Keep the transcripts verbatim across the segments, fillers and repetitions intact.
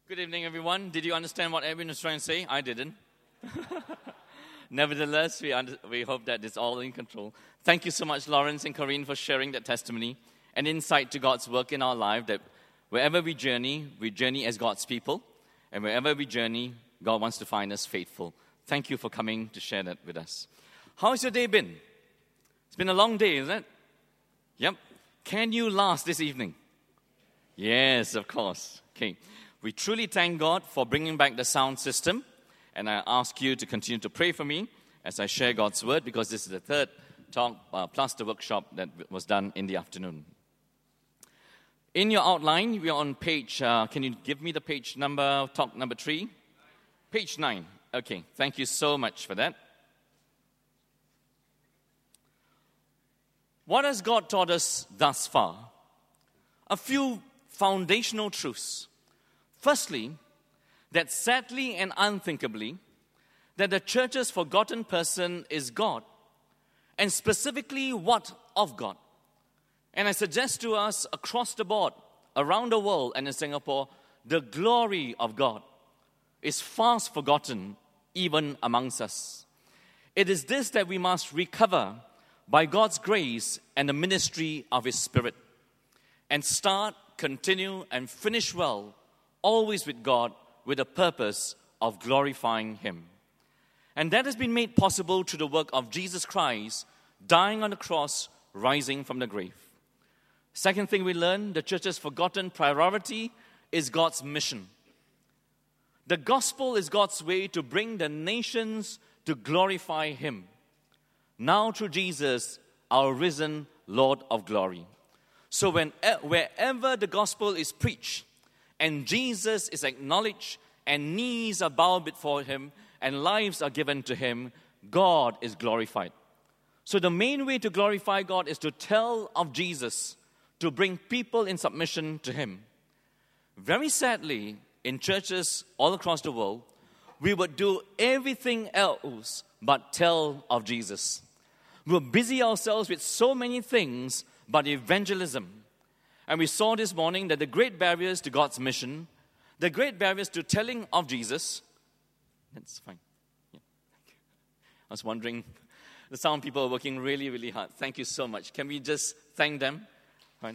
Good evening, everyone. Did you understand what Edwin was trying to say? I didn't. Nevertheless, we, under, we hope that it's all in control. Thank you so much, Lawrence and Corinne, for sharing that testimony and insight to God's work in our life, that wherever we journey, we journey as God's people, and wherever we journey, God wants to find us faithful. Thank you for coming to share that with us. How's your day been? It's been a long day, isn't it? Yep. Can you last this evening? Yes, of course. Okay. We truly thank God for bringing back the sound system, and I ask you to continue to pray for me as I share God's word, because this is the third talk uh, plus the workshop that was done in the afternoon. In your outline, we are on page, uh, can you give me the page number, talk number three? Page nine. Okay, thank you so much for that. What has God taught us thus far? A few foundational truths. Firstly, that sadly and unthinkably, that the church's forgotten person is God, and specifically what of God. And I suggest to us across the board, around the world and in Singapore, the glory of God is fast forgotten even amongst us. It is this that we must recover by God's grace and the ministry of His Spirit, and start, continue, and finish well, always with God, with a purpose of glorifying Him. And that has been made possible through the work of Jesus Christ, dying on the cross, rising from the grave. Second thing we learn, the church's forgotten priority is God's mission. The gospel is God's way to bring the nations to glorify Him. Now through Jesus, our risen Lord of glory. So when, wherever the gospel is preached, and Jesus is acknowledged, and knees are bowed before Him, and lives are given to Him, God is glorified. So the main way to glorify God is to tell of Jesus, to bring people in submission to Him. Very sadly, in churches all across the world, we would do everything else but tell of Jesus. We'll busy ourselves with so many things but evangelism. And we saw this morning that the great barriers to God's mission, the great barriers to telling of Jesus, that's fine. Yeah. I was wondering, the sound people are working really, really hard. Thank you so much. Can we just thank them? Right.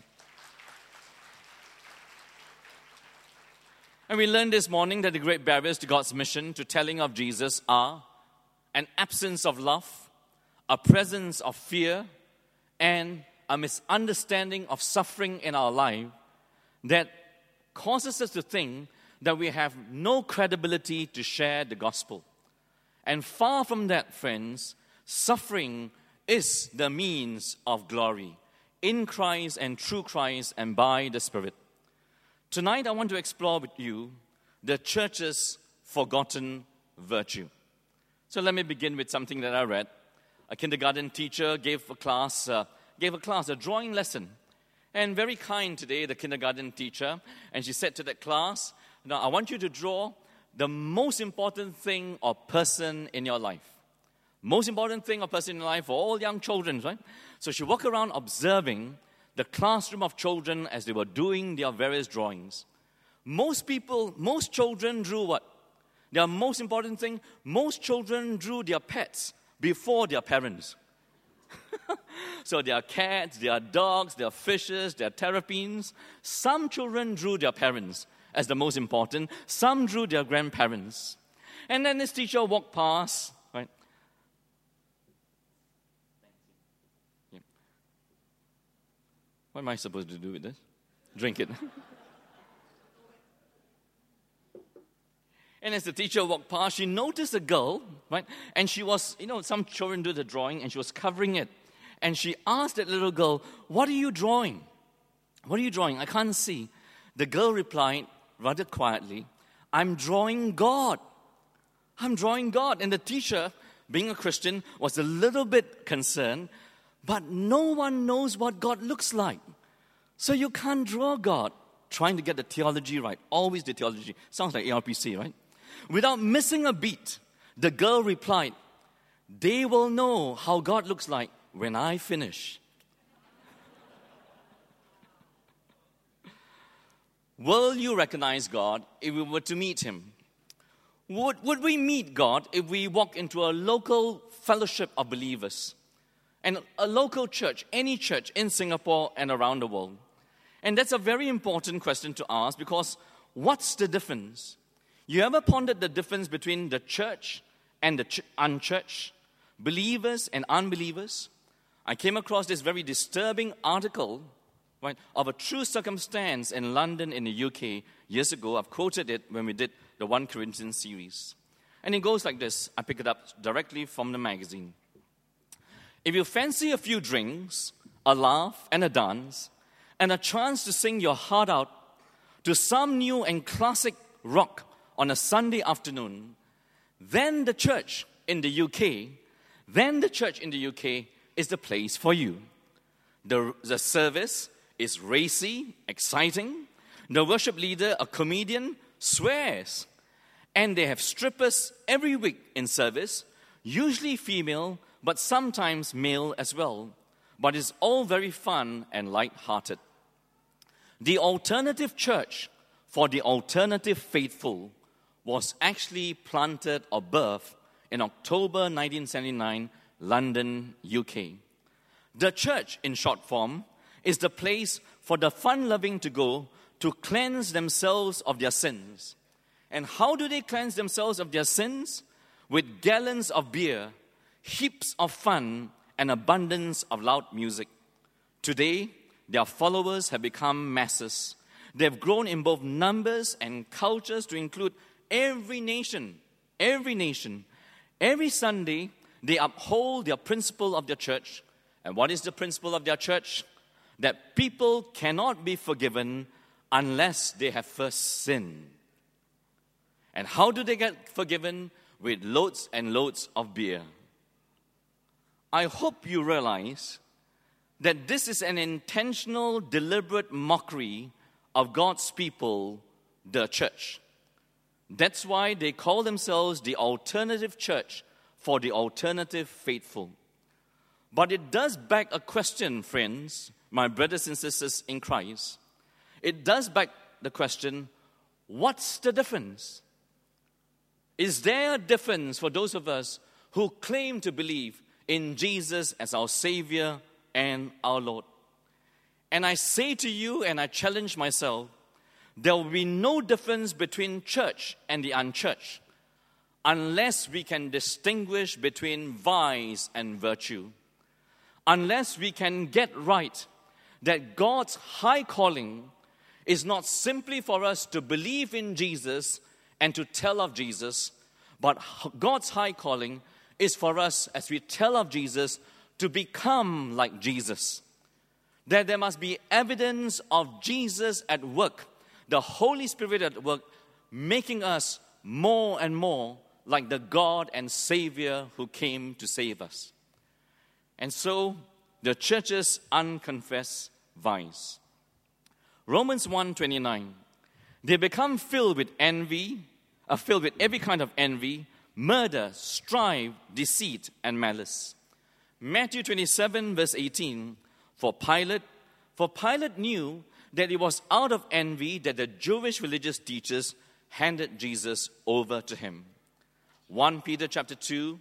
And we learned this morning that the great barriers to God's mission, to telling of Jesus, are an absence of love, a presence of fear, and a misunderstanding of suffering in our life that causes us to think that we have no credibility to share the gospel. And far from that, friends, suffering is the means of glory in Christ and through Christ and by the Spirit. Tonight, I want to explore with you the church's forgotten virtue. So let me begin with something that I read. A kindergarten teacher gave a class uh, gave a class, a drawing lesson. And very kind today, the kindergarten teacher, and she said to that class, now I want you to draw the most important thing or person in your life. Most important thing or person in your life for all young children, right? So she walked around observing the classroom of children as they were doing their various drawings. Most people, most children drew what? Their most important thing, most children drew their pets before their parents. So there are cats, there are dogs, there are fishes, there are terrapins. Some children drew their parents as the most important. Some drew their grandparents. And then this teacher walked past, right? Yeah. What am I supposed to do with this? Drink it. And as the teacher walked past, she noticed a girl, right? And she was, you know, some children do the drawing, and she was covering it. And she asked that little girl, what are you drawing? What are you drawing? I can't see. The girl replied, rather quietly, I'm drawing God. I'm drawing God. And the teacher, being a Christian, was a little bit concerned, but no one knows what God looks like. So you can't draw God. Trying to get the theology right. Always the theology. Sounds like A R P C, right? Without missing a beat, the girl replied, they will know how God looks like when I finish. Will you recognize God if we were to meet Him? Would, would we meet God if we walk into a local fellowship of believers and a local church, any church in Singapore and around the world? And that's a very important question to ask, because what's the difference? You ever pondered the difference between the church and the ch- unchurched, believers and unbelievers? I came across this very disturbing article, right, of a true circumstance in London in the U K years ago. I've quoted it when we did the First Corinthians series. And it goes like this. I pick it up directly from the magazine. If you fancy a few drinks, a laugh and a dance, and a chance to sing your heart out to some new and classic rock on a Sunday afternoon, then the church in the U K, then the church in the U K is the place for you. The, the service is racy, exciting. The worship leader, a comedian, swears. And they have strippers every week in service, usually female, but sometimes male as well. But it's all very fun and light-hearted. The alternative church for the alternative faithful was actually planted or birthed in October nineteen seventy-nine, London, U K. The church, in short form, is the place for the fun-loving to go to cleanse themselves of their sins. And how do they cleanse themselves of their sins? With gallons of beer, heaps of fun, and abundance of loud music. Today, their followers have become masses. They have grown in both numbers and cultures to include every nation, every nation. Every Sunday, they uphold their principle of their church. And what is the principle of their church? That people cannot be forgiven unless they have first sinned. And how do they get forgiven? With loads and loads of beer. I hope you realize that this is an intentional, deliberate mockery of God's people, the church. That's why they call themselves the alternative church for the alternative faithful. But it does beg a question, friends, my brothers and sisters in Christ. It does beg the question, what's the difference? Is there a difference for those of us who claim to believe in Jesus as our Savior and our Lord? And I say to you, and I challenge myself, there will be no difference between church and the unchurched unless we can distinguish between vice and virtue. Unless we can get right that God's high calling is not simply for us to believe in Jesus and to tell of Jesus, but God's high calling is for us, as we tell of Jesus, to become like Jesus. That there must be evidence of Jesus at work, the Holy Spirit at work, making us more and more like the God and Savior who came to save us. And so, the church's unconfessed vice. Romans one twenty-nine. They become filled with envy, are filled with every kind of envy, murder, strife, deceit, and malice. Matthew twenty-seven, verse eighteen. For Pilate, for Pilate knew that it was out of envy that the Jewish religious teachers handed Jesus over to him. First Peter chapter two.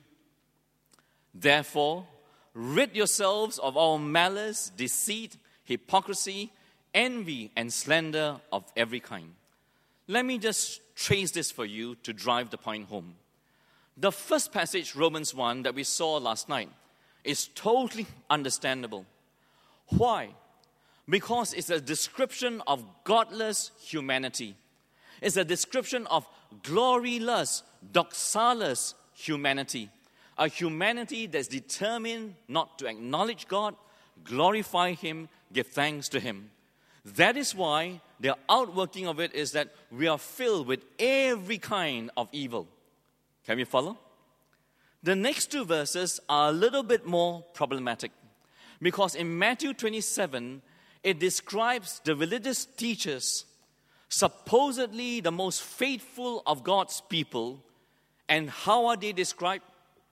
Therefore, rid yourselves of all malice, deceit, hypocrisy, envy, and slander of every kind. Let me just trace this for you to drive the point home. The first passage, Romans one, that we saw last night, is totally understandable. Why? Because it's a description of godless humanity. It's a description of gloryless, doxaless humanity. A humanity that's determined not to acknowledge God, glorify Him, give thanks to Him. That is why the outworking of it is that we are filled with every kind of evil. Can we follow? The next two verses are a little bit more problematic, because in Matthew twenty-seven, it describes the religious teachers, supposedly the most faithful of God's people. And how are they described?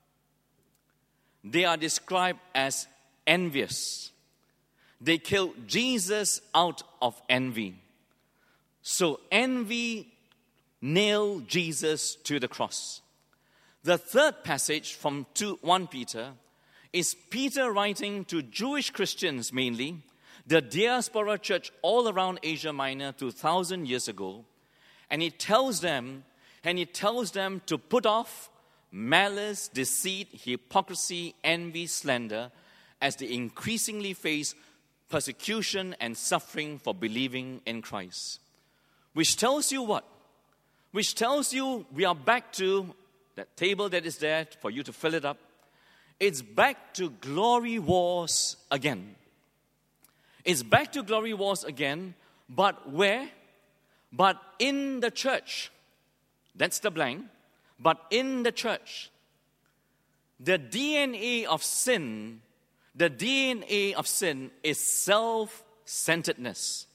They are described as envious. They killed Jesus out of envy. So envy nailed Jesus to the cross. The third passage from First Peter is Peter writing to Jewish Christians mainly, the diaspora church all around Asia Minor two thousand years ago. And he tells them, and he tells them to put off malice, deceit, hypocrisy, envy, slander, as they increasingly face persecution and suffering for believing in Christ. Which tells you what? Which tells you we are back to that table that is there for you to fill it up. It's back to glory wars again. It's back to glory wars again, but where? But in the church. That's the blank. But in the church. The D N A of sin, the D N A of sin is self-centeredness.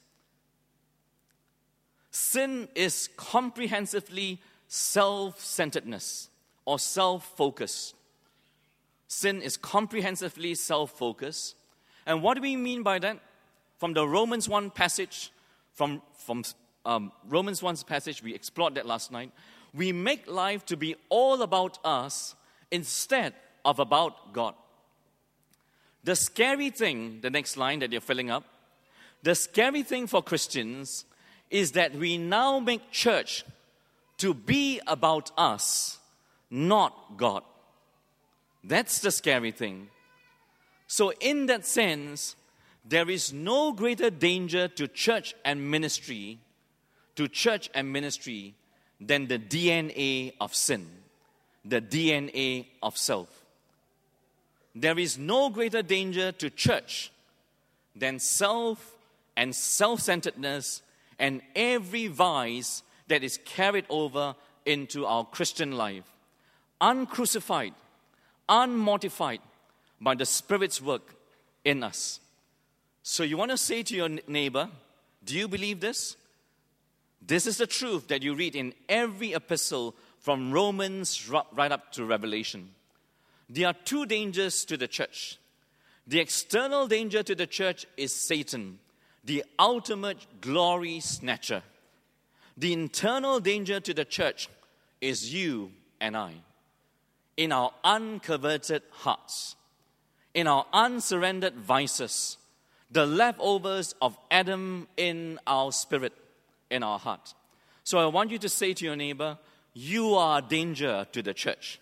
Sin is comprehensively self-centeredness or self-focused. Sin is comprehensively self-focused. And what do we mean by that? From the Romans one passage, from, from um, Romans one passage, we explored that last night. We make life to be all about us instead of about God. The scary thing, the next line that you're filling up, the scary thing for Christians is that we now make church to be about us, not God. That's the scary thing. So in that sense, there is no greater danger to church and ministry, to church and ministry, than the D N A of sin, the D N A of self. There is no greater danger to church than self and self-centeredness and every vice that is carried over into our Christian life, uncrucified, unmortified by the Spirit's work in us. So you want to say to your neighbor, do you believe this? This is the truth that you read in every epistle from Romans right up to Revelation. There are two dangers to the church. The external danger to the church is Satan, the ultimate glory snatcher. The internal danger to the church is you and I, in our unconverted hearts, in our unsurrendered vices, the leftovers of Adam in our spirit, in our heart. So I want you to say to your neighbor, you are a danger to the church.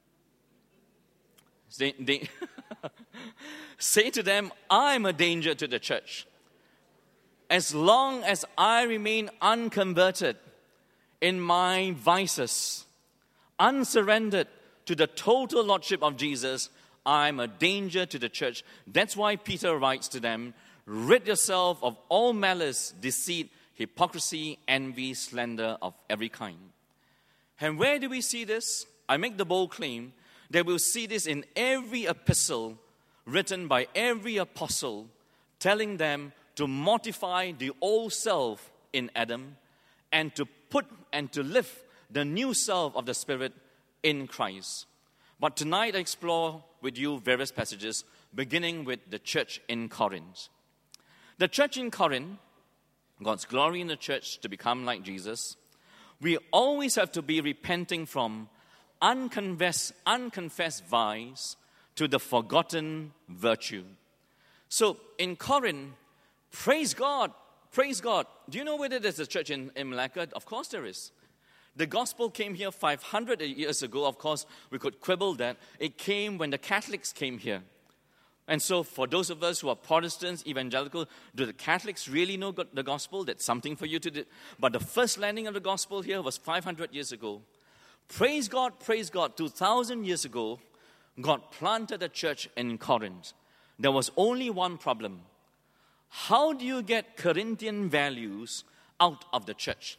Say, they, say to them, I'm a danger to the church. As long as I remain unconverted in my vices, unsurrendered to the total lordship of Jesus, I'm a danger to the church. That's why Peter writes to them, rid yourself of all malice, deceit, hypocrisy, envy, slander of every kind. And where do we see this? I make the bold claim that we'll see this in every epistle written by every apostle, telling them to mortify the old self in Adam and to put and to live the new self of the Spirit in Christ. But tonight I explore with you various passages, beginning with the church in Corinth. The church in Corinth, God's glory in the church to become like Jesus, we always have to be repenting from unconfessed, unconfessed vice to the forgotten virtue. So in Corinth, praise God, praise God. Do you know whether there's a church in, in Malacca? Of course there is. The gospel came here five hundred years ago. Of course, we could quibble that. It came when the Catholics came here. And so for those of us who are Protestants, evangelical, do the Catholics really know the gospel? That's something for you to do. But the first landing of the gospel here was five hundred years ago. Praise God, praise God. two thousand years ago, God planted a church in Corinth. There was only one problem. How do you get Corinthian values out of the church?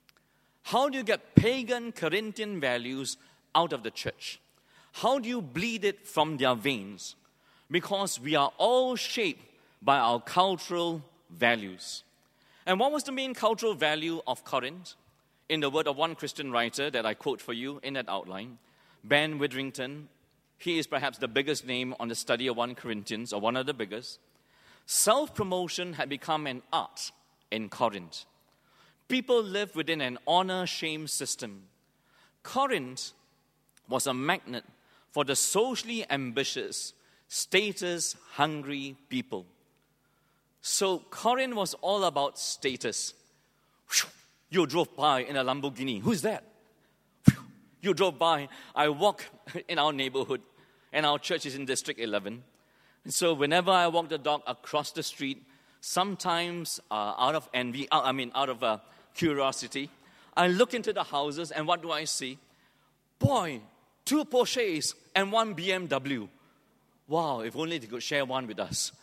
How do you get pagan Corinthian values out of the church? How do you bleed it from their veins? Because we are all shaped by our cultural values. And what was the main cultural value of Corinth? In the word of one Christian writer that I quote for you in that outline, Ben Witherington, he is perhaps the biggest name on the study of First Corinthians, or one of the biggest. Self-promotion had become an art in Corinth. People lived within an honor-shame system. Corinth was a magnet for the socially ambitious, status-hungry people. So Corinth was all about status. You drove by in a Lamborghini. Who's that? You drove by. I walk in our neighborhood, and our church is in District eleven. And so whenever I walk the dog across the street, sometimes uh, out of envy, uh, I mean out of uh, curiosity, I look into the houses, and what do I see? Boy, two Porsches and one B M W. Wow, if only they could share one with us.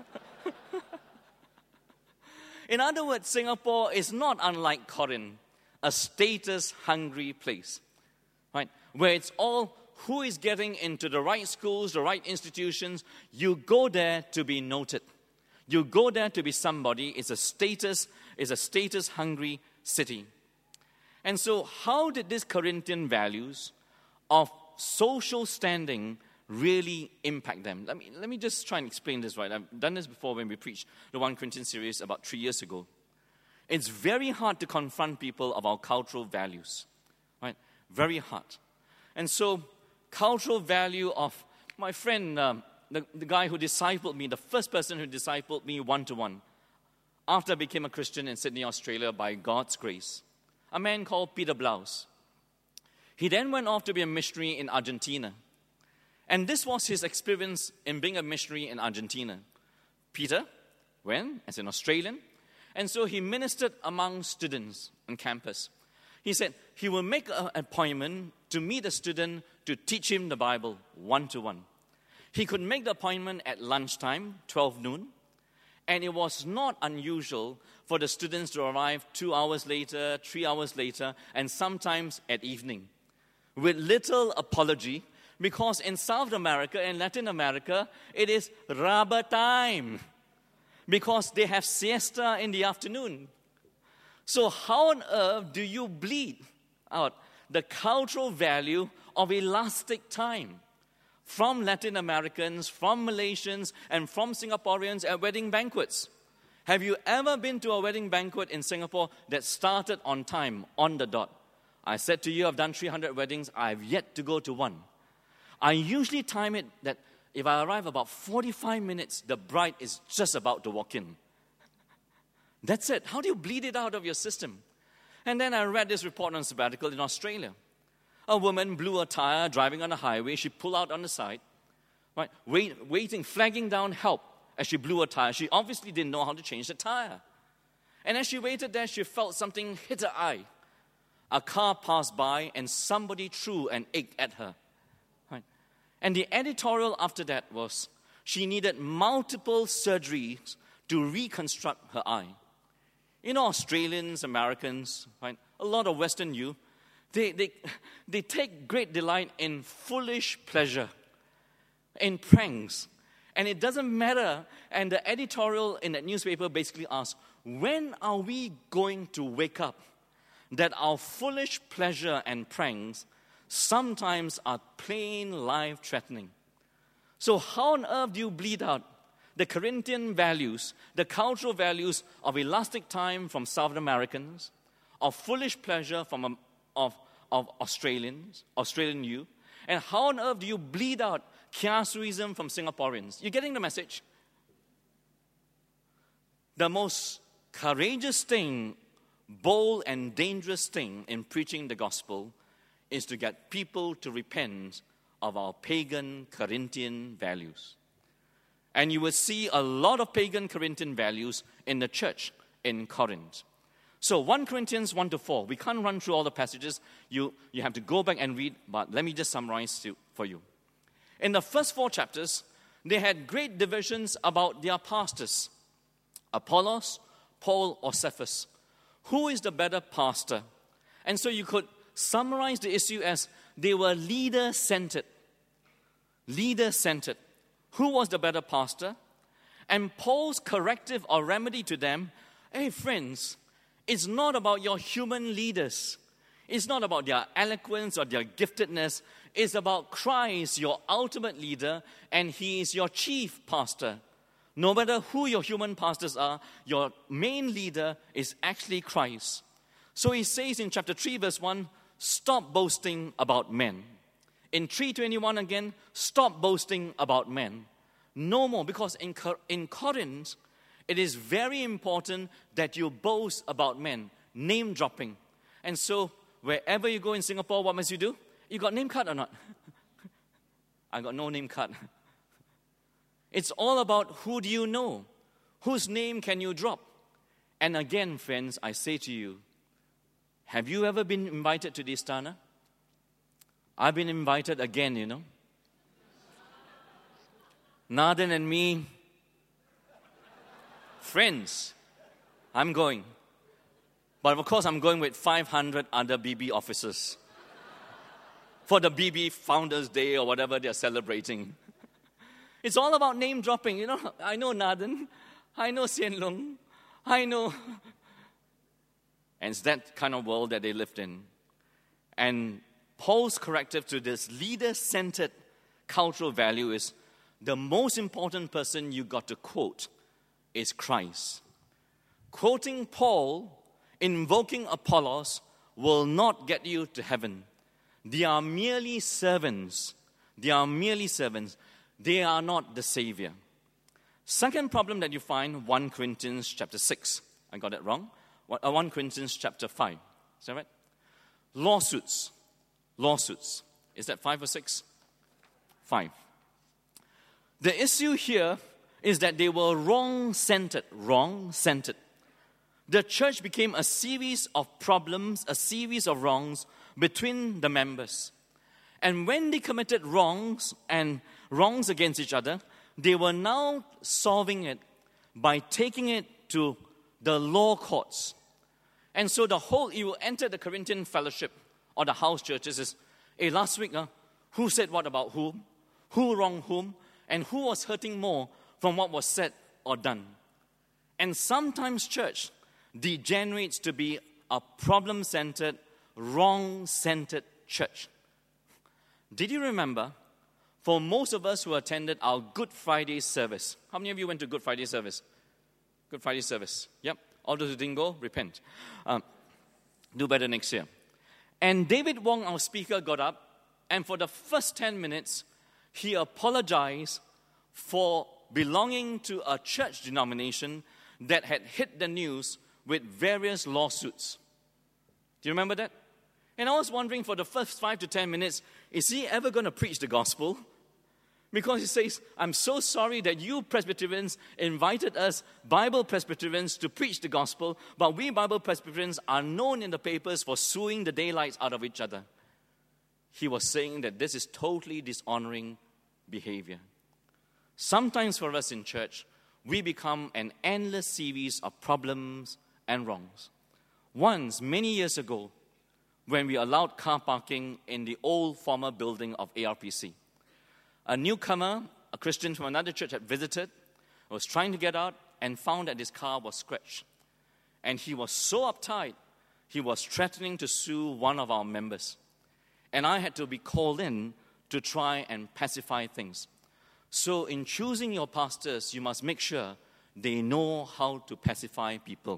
In other words, Singapore is not unlike Corinth, a status-hungry place, right? Where it's all who is getting into the right schools, the right institutions. You go there to be noted. You go there to be somebody. It's a status, it's a status-hungry city. And so how did these Corinthian values of social standing really impact them? Let me, let me just try and explain this right. I've done this before when we preached the First Corinthians series about three years ago. It's very hard to confront people of our cultural values, right? Very hard. And so, cultural value of my friend, um, the, the guy who discipled me, the first person who discipled me one-to-one, after I became a Christian in Sydney, Australia, by God's grace, a man called Peter Blaus. He then went off to be a missionary in Argentina. And this was his experience in being a missionary in Argentina. Peter went as an Australian, and so he ministered among students on campus. He said he will make an appointment to meet a student to teach him the Bible one-to-one. He could make the appointment at lunchtime, twelve noon, and it was not unusual for the students to arrive two hours later, three hours later, and sometimes at evening, with little apology, because in South America and Latin America, it is rubber time, because they have siesta in the afternoon. So how on earth do you bleed out the cultural value of elastic time from Latin Americans, from Malaysians, and from Singaporeans at wedding banquets? Have you ever been to a wedding banquet in Singapore that started on time, on the dot? I said to you, I've done three hundred weddings. I've yet to go to one. I usually time it that if I arrive about forty-five minutes, the bride is just about to walk in. That's it. How do you bleed it out of your system? And then I read this report on sabbatical in Australia. A woman blew a tire driving on the highway. She pulled out on the side, right, wait, waiting, flagging down help as she blew a tire. She obviously didn't know how to change the tire. And as she waited there, she felt something hit her eye. A car passed by and somebody threw an egg at her. Right? And the editorial after that was, she needed multiple surgeries to reconstruct her eye. You know, Australians, Americans, right, a lot of Western youth, they, they, they take great delight in foolish pleasure, in pranks. And it doesn't matter. And the editorial in that newspaper basically asks, when are we going to wake up that our foolish pleasure and pranks sometimes are plain life-threatening? So how on earth do you bleed out the Corinthian values, the cultural values of elastic time from South Americans, of foolish pleasure from um, of, of Australians, Australian youth, and how on earth do you bleed out kiasuism from Singaporeans? You're getting the message? The most courageous thing, bold and dangerous thing in preaching the gospel is to get people to repent of our pagan Corinthian values. And you will see a lot of pagan Corinthian values in the church in Corinth. So First Corinthians one to four, we can't run through all the passages. You, you have to go back and read, but let me just summarize to, for you. In the first four chapters, they had great divisions about their pastors. Apollos, Paul, or Cephas. Who is the better pastor? And so you could summarize the issue as they were leader-centered. Leader-centered. Who was the better pastor? And Paul's corrective or remedy to them, hey friends, it's not about your human leaders. It's not about their eloquence or their giftedness. It's about Christ, your ultimate leader, and he is your chief pastor. No matter who your human pastors are, your main leader is actually Christ. So he says in chapter three, verse one, stop boasting about men. In three twenty-one again, stop boasting about men. No more, because in, in Corinth, it is very important that you boast about men, name dropping. And so, wherever you go in Singapore, what must you do? You got name card or not? I got no name card. It's all about who do you know? Whose name can you drop? And again, friends, I say to you, have you ever been invited to the Istana? I've been invited again, you know. Nathan and me, friends, I'm going. But of course, I'm going with five hundred other B B officers for the B B Founders Day or whatever they're celebrating. It's all about name dropping, you know. I know Nathan, I know Sian Lung, I know. And it's that kind of world that they lived in. And Paul's corrective to this leader-centered cultural value is the most important person you got to quote is Christ. Quoting Paul, invoking Apollos, will not get you to heaven. They are merely servants. They are merely servants. They are not the Savior. Second problem that you find, First Corinthians chapter six. I got it wrong. First Corinthians chapter five. Is that right? Lawsuits. Lawsuits. Is that five or six? Five. The issue here is that they were wrong-centered. Wrong-centered. The church became a series of problems, a series of wrongs between the members. And when they committed wrongs and wrongs against each other, they were now solving it by taking it to the law courts. And so the whole, you will enter the Corinthian fellowship or the house churches is, hey, last week, uh, who said what about whom? Who wronged whom? And who was hurting more from what was said or done? And sometimes church degenerates to be a problem-centered, wrong-centered church. Did you remember, for most of us who attended our Good Friday service, how many of you went to Good Friday service? Good Friday service. Yep. All those who didn't go, repent. Um, do better next year. And David Wong, our speaker, got up, and for the first ten minutes, he apologized for belonging to a church denomination that had hit the news with various lawsuits. Do you remember that? And I was wondering for the first five to ten minutes, is he ever going to preach the gospel? Because he says, I'm so sorry that you Presbyterians invited us, Bible Presbyterians, to preach the gospel, but we Bible Presbyterians are known in the papers for suing the daylights out of each other. He was saying that this is totally dishonoring behavior. Sometimes for us in church, we become an endless series of problems and wrongs. Once, many years ago, when we allowed car parking in the old former building of A R P C, a newcomer, a Christian from another church, had visited, was trying to get out, and found that his car was scratched. And he was so uptight, he was threatening to sue one of our members. And I had to be called in to try and pacify things. So in choosing your pastors, you must make sure they know how to pacify people.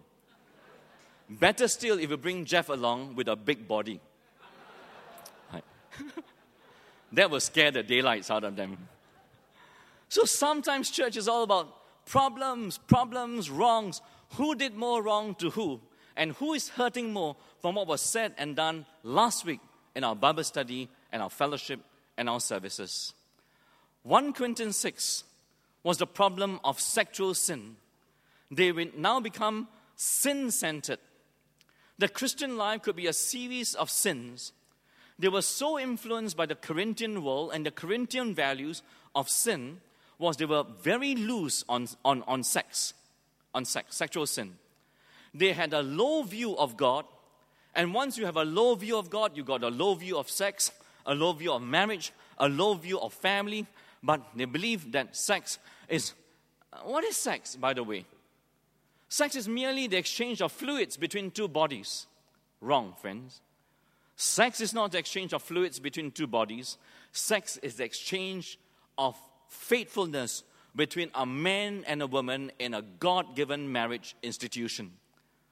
Better still if you bring Jeff along with a big body. Right. That will scare the daylights out of them. So sometimes church is all about problems, problems, wrongs. Who did more wrong to who? And who is hurting more from what was said and done last week in our Bible study and our fellowship and our services. First Corinthians six was the problem of sexual sin. They will now become sin-centered. The Christian life could be a series of sins. They were so influenced by the Corinthian world and the Corinthian values of sin was they were very loose on, on, on sex, on sex, sexual sin. They had a low view of God, and once you have a low view of God, you got a low view of sex, a low view of marriage, a low view of family, but they believe that sex is... What is sex, by the way? Sex is merely the exchange of fluids between two bodies. Wrong, friends. Sex is not the exchange of fluids between two bodies. Sex is the exchange of faithfulness between a man and a woman in a God-given marriage institution.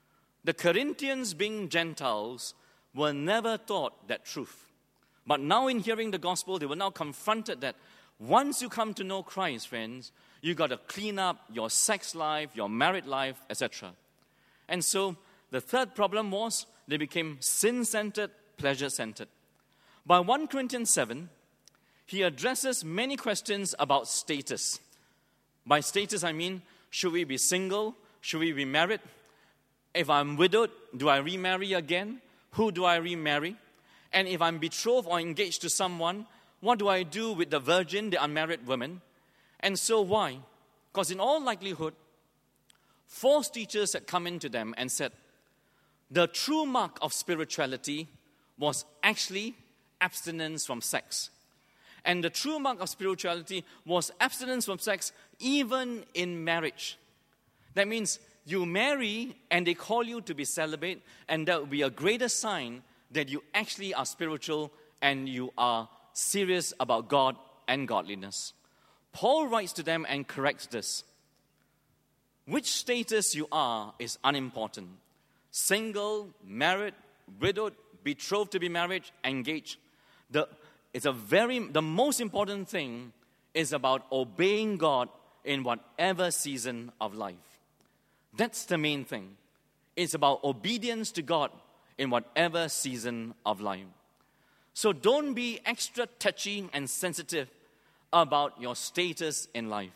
The Corinthians, being Gentiles, were never taught that truth. But now in hearing the gospel, they were now confronted that once you come to know Christ, friends, you got to clean up your sex life, your married life, et cetera. And so the third problem was they became sin-centered, pleasure-centered. By First Corinthians seven, he addresses many questions about status. By status, I mean, should we be single? Should we be married? If I'm widowed, do I remarry again? Who do I remarry? And if I'm betrothed or engaged to someone, what do I do with the virgin, the unmarried woman? And so why? Because in all likelihood, false teachers had come into them and said, the true mark of spirituality was actually abstinence from sex. And the true mark of spirituality was abstinence from sex even in marriage. That means you marry and they call you to be celibate, and that will be a greater sign that you actually are spiritual and you are serious about God and godliness. Paul writes to them and corrects this. Which status you are is unimportant. Single, married, widowed, betrothed to be married, engaged. The, it's a very, the most important thing is about obeying God in whatever season of life. That's the main thing. It's about obedience to God in whatever season of life. So don't be extra touchy and sensitive about your status in life.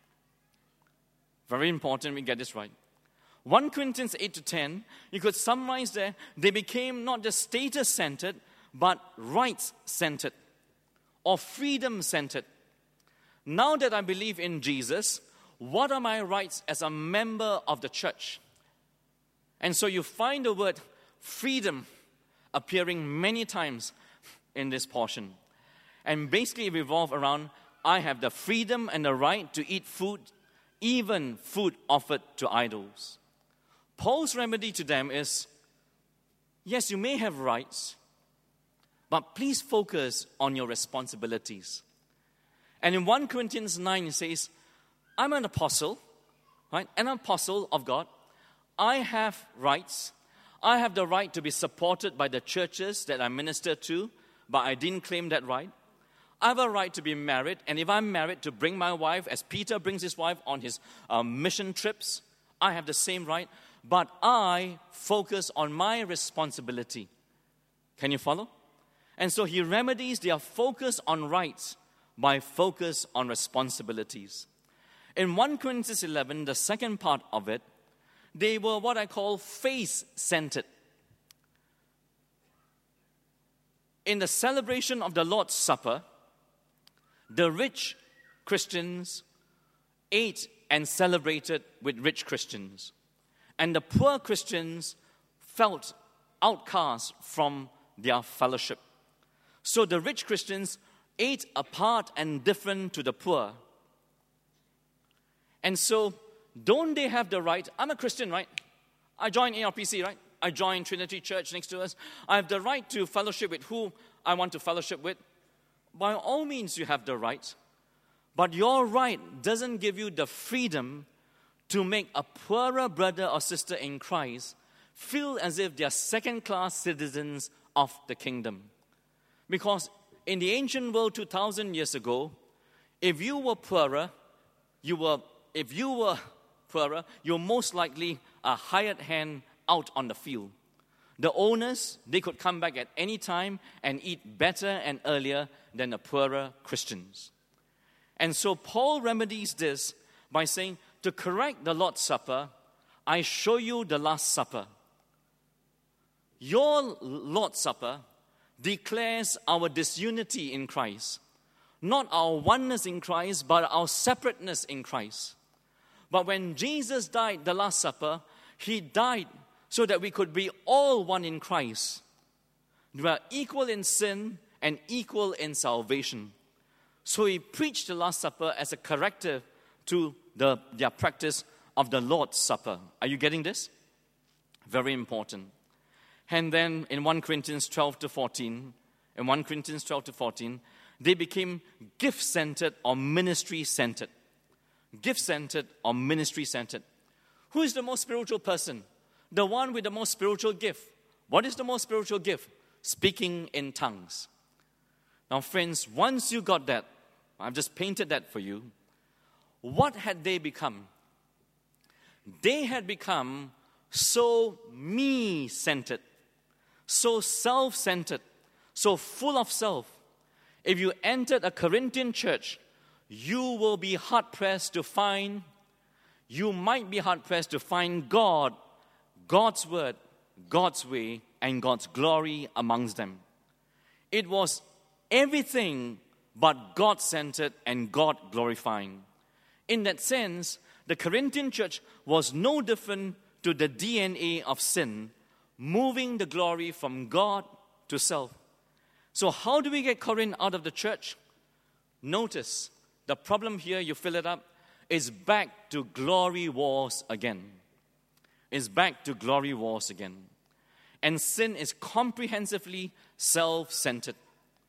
Very important we get this right. First Corinthians eight to ten, you could summarize there, they became not just status-centered, but rights-centered or freedom-centered. Now that I believe in Jesus, what are my rights as a member of the church? And so you find the word freedom appearing many times in this portion. And basically it revolves around, I have the freedom and the right to eat food, even food offered to idols. Paul's remedy to them is, yes, you may have rights, but please focus on your responsibilities. And in First Corinthians nine, it says, I'm an apostle, right? An apostle of God. I have rights. I have the right to be supported by the churches that I minister to, but I didn't claim that right. I have a right to be married, and if I'm married, to bring my wife, as Peter brings his wife on his um, mission trips, I have the same right, but I focus on my responsibility. Can you follow? And so he remedies their focus on rights by focus on responsibilities. In First Corinthians eleven, the second part of it, they were what I call face-centered. In the celebration of the Lord's Supper, the rich Christians ate and celebrated with rich Christians. And the poor Christians felt outcast from their fellowship. So the rich Christians ate apart and different to the poor. And so, don't they have the right? I'm a Christian, right? I join A R P C, right? I join Trinity Church next to us. I have the right to fellowship with who I want to fellowship with. By all means, you have the right. But your right doesn't give you the freedom to make a poorer brother or sister in Christ feel as if they are second-class citizens of the kingdom. Because in the ancient world two thousand years ago, if you were poorer, you were If you were poorer, you're most likely a hired hand out on the field. The owners, they could come back at any time and eat better and earlier than the poorer Christians. And so Paul remedies this by saying, to correct the Lord's Supper, I show you the Last Supper. Your Lord's Supper declares our disunity in Christ. Not our oneness in Christ, but our separateness in Christ. But when Jesus died, the Last Supper, he died so that we could be all one in Christ. We are equal in sin and equal in salvation. So he preached the Last Supper as a corrective to the, their practice of the Lord's Supper. Are you getting this? Very important. And then in First Corinthians twelve to fourteen, in First Corinthians twelve to fourteen, they became gift-centered or ministry-centered. Gift-centered or ministry-centered. Who is the most spiritual person? The one with the most spiritual gift. What is the most spiritual gift? Speaking in tongues. Now, friends, once you got that, I've just painted that for you. What had they become? They had become so me-centered, so self-centered, so full of self. If you entered a Corinthian church, you will be hard-pressed to find, you might be hard-pressed to find God, God's word, God's way, and God's glory amongst them. It was everything but God-centered and God-glorifying. In that sense, the Corinthian church was no different to the D N A of sin, moving the glory from God to self. So how do we get Corinth out of the church? Notice, the problem here, you fill it up, is back to glory wars again. Is back to glory wars again. And sin is comprehensively self-centered.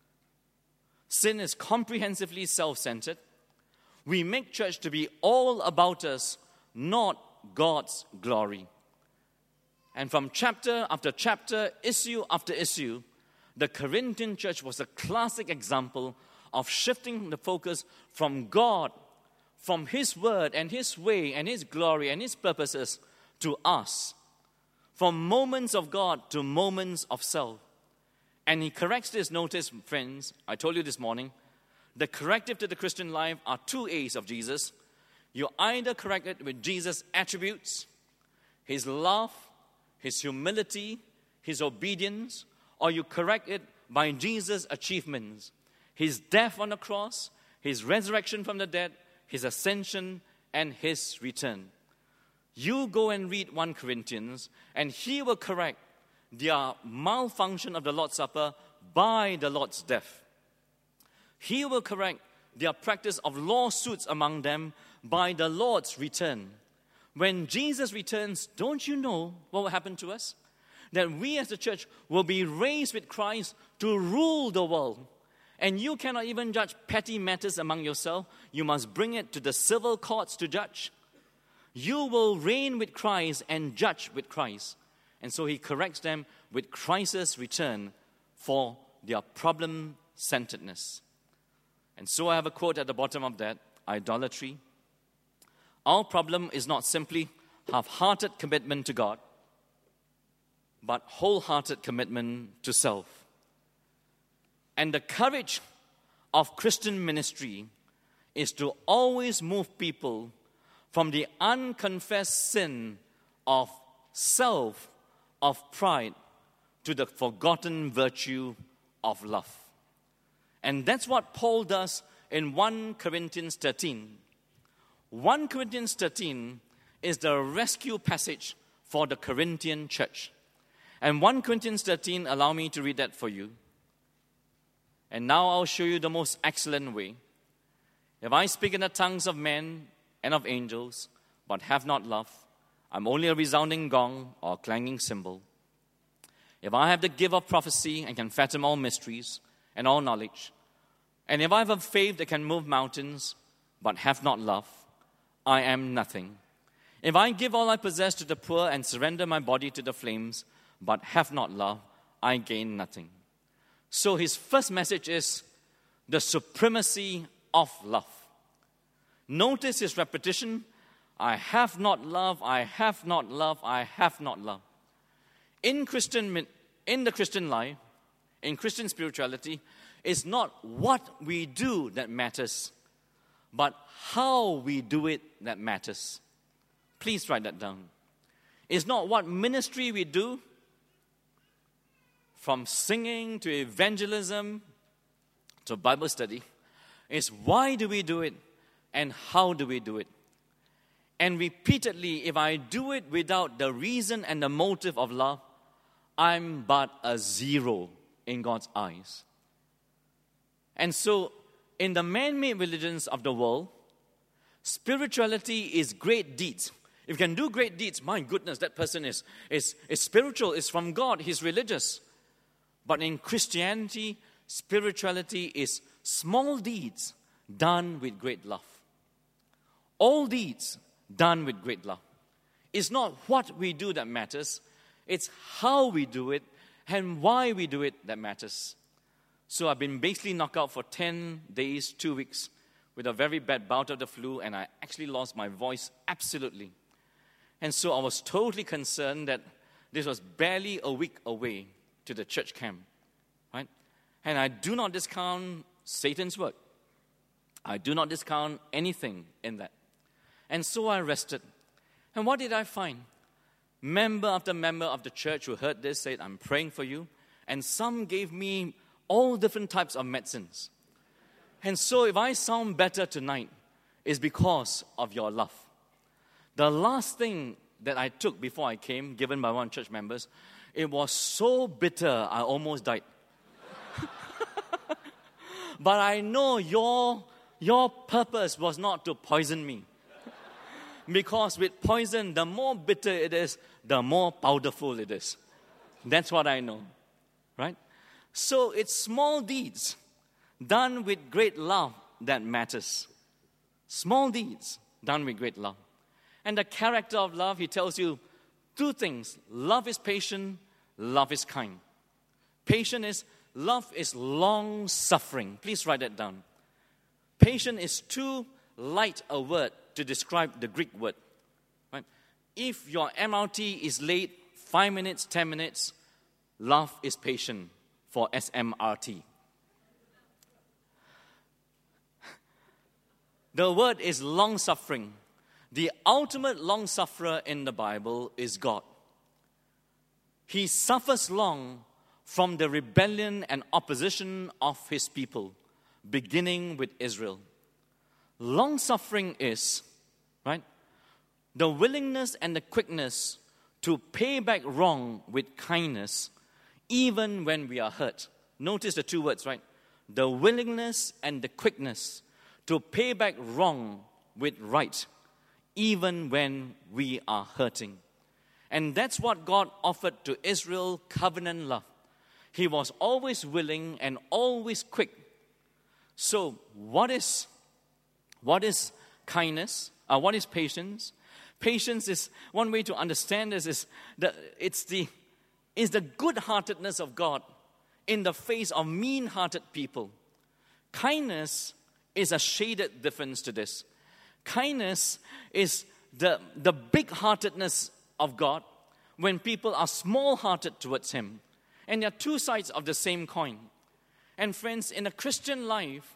Sin is comprehensively self-centered. We make church to be all about us, not God's glory. And from chapter after chapter, issue after issue, the Corinthian church was a classic example of shifting the focus from God, from His word and His way and His glory and His purposes to us. From moments of God to moments of self. And he corrects this. Notice, friends, I told you this morning, the corrective to the Christian life are two A's of Jesus. You either correct it with Jesus' attributes, His love, His humility, His obedience, or you correct it by Jesus' achievements, His death on the cross, His resurrection from the dead, His ascension, and His return. You go and read First Corinthians, and he will correct their malfunction of the Lord's Supper by the Lord's death. He will correct their practice of lawsuits among them by the Lord's return. When Jesus returns, don't you know what will happen to us? That we as the church will be raised with Christ to rule the world. And you cannot even judge petty matters among yourself. You must bring it to the civil courts to judge. You will reign with Christ and judge with Christ. And so he corrects them with Christ's return for their problem-centeredness. And so I have a quote at the bottom of that, idolatry. Our problem is not simply half-hearted commitment to God, but wholehearted commitment to self. And the courage of Christian ministry is to always move people from the unconfessed sin of self, of pride, to the forgotten virtue of love. And that's what Paul does in First Corinthians thirteen. First Corinthians thirteen is the rescue passage for the Corinthian church. And First Corinthians thirteen, allow me to read that for you. And now I'll show you the most excellent way. If I speak in the tongues of men and of angels, but have not love, I'm only a resounding gong or a clanging cymbal. If I have the gift of prophecy and can fathom all mysteries and all knowledge, and if I have a faith that can move mountains, but have not love, I am nothing. If I give all I possess to the poor and surrender my body to the flames, but have not love, I gain nothing. So his first message is the supremacy of love. Notice his repetition, I have not love, I have not love, I have not love. In Christian, in the Christian life, in Christian spirituality, it's not what we do that matters, but how we do it that matters. Please write that down. It's not what ministry we do, from singing to evangelism to Bible study. It's why do we do it and how do we do it. And repeatedly, if I do it without the reason and the motive of love, I'm but a zero in God's eyes. And so, in the man-made religions of the world, spirituality is great deeds. If you can do great deeds, my goodness, that person is, is, is spiritual, is from God, he's religious. But in Christianity, spirituality is small deeds done with great love. All deeds done with great love. It's not what we do that matters. It's how we do it and why we do it that matters. So I've been basically knocked out for ten days, two weeks, with a very bad bout of the flu, and I actually lost my voice absolutely. And so I was totally concerned that this was barely a week away to the church camp, right? And I do not discount Satan's work. I do not discount anything in that. And so I rested. And what did I find? Member after member of the church who heard this said, I'm praying for you. And some gave me all different types of medicines. And so if I sound better tonight, it's because of your love. The last thing that I took before I came, given by one church members, it was so bitter, I almost died. But I know your, your purpose was not to poison me. Because with poison, the more bitter it is, the more powerful it is. That's what I know, right? So it's small deeds done with great love that matters. Small deeds done with great love. And the character of love, he tells you two things. Love is patient, love is kind. Patient is, love is long-suffering. Please write that down. Patient is too light a word to describe the Greek word. Right? If your M R T is late, five minutes, ten minutes, love is patient for S M R T. The word is long-suffering. The ultimate long-sufferer in the Bible is God. He suffers long from the rebellion and opposition of his people, beginning with Israel. Long-suffering is, right, the willingness and the quickness to pay back wrong with kindness, even when we are hurt. Notice the two words, right? The willingness and the quickness to pay back wrong with right, even when we are hurting. And that's what God offered to Israel, covenant love. He was always willing and always quick. So what is, what is kindness? Uh, what is patience? Patience is, one way to understand this is that it's the, it's the good-heartedness of God in the face of mean-hearted people. Kindness is a shaded difference to this. Kindness is the, the big-heartedness of God when people are small-hearted towards Him. And there are two sides of the same coin. And friends, in a Christian life,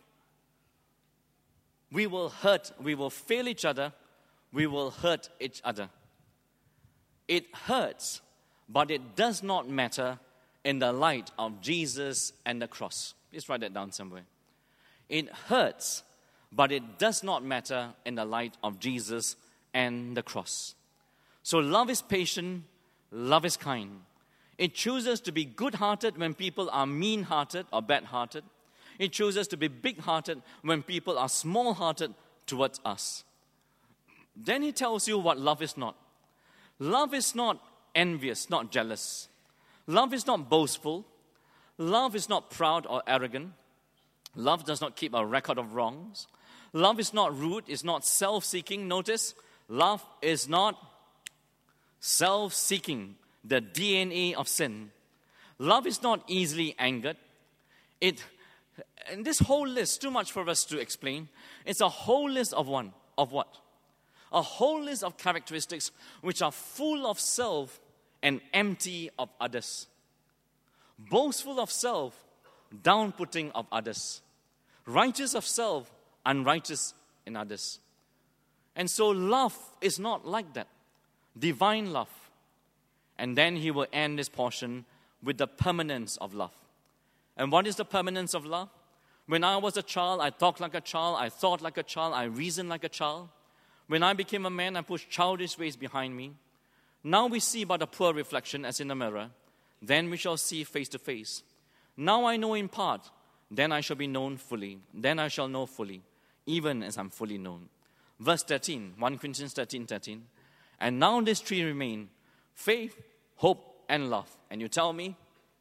we will hurt, we will fail each other, we will hurt each other. It hurts, but it does not matter in the light of Jesus and the cross. Please write that down somewhere. It hurts, but it does not matter in the light of Jesus and the cross. So love is patient, love is kind. It chooses to be good-hearted when people are mean-hearted or bad-hearted. It chooses to be big-hearted when people are small-hearted towards us. Then he tells you what love is not. Love is not envious, not jealous. Love is not boastful. Love is not proud or arrogant. Love does not keep a record of wrongs. Love is not rude, is not self-seeking. Notice, love is not self-seeking, the D N A of sin. Love is not easily angered. It, and this whole list, too much for us to explain. It's a whole list of one, of what? A whole list of characteristics which are full of self and empty of others. Boastful of self, down-putting of others. Righteous of self, unrighteous in others. And so love is not like that. Divine love. And then he will end this portion with the permanence of love. And what is the permanence of love? When I was a child, I talked like a child, I thought like a child, I reasoned like a child. When I became a man, I pushed childish ways behind me. Now we see but a poor reflection as in a mirror. Then we shall see face to face. Now I know in part, then I shall be known fully. Then I shall know fully, even as I'm fully known. Verse thirteen, First Corinthians thirteen, thirteen. And now these three remain, faith, hope, and love. And you tell me,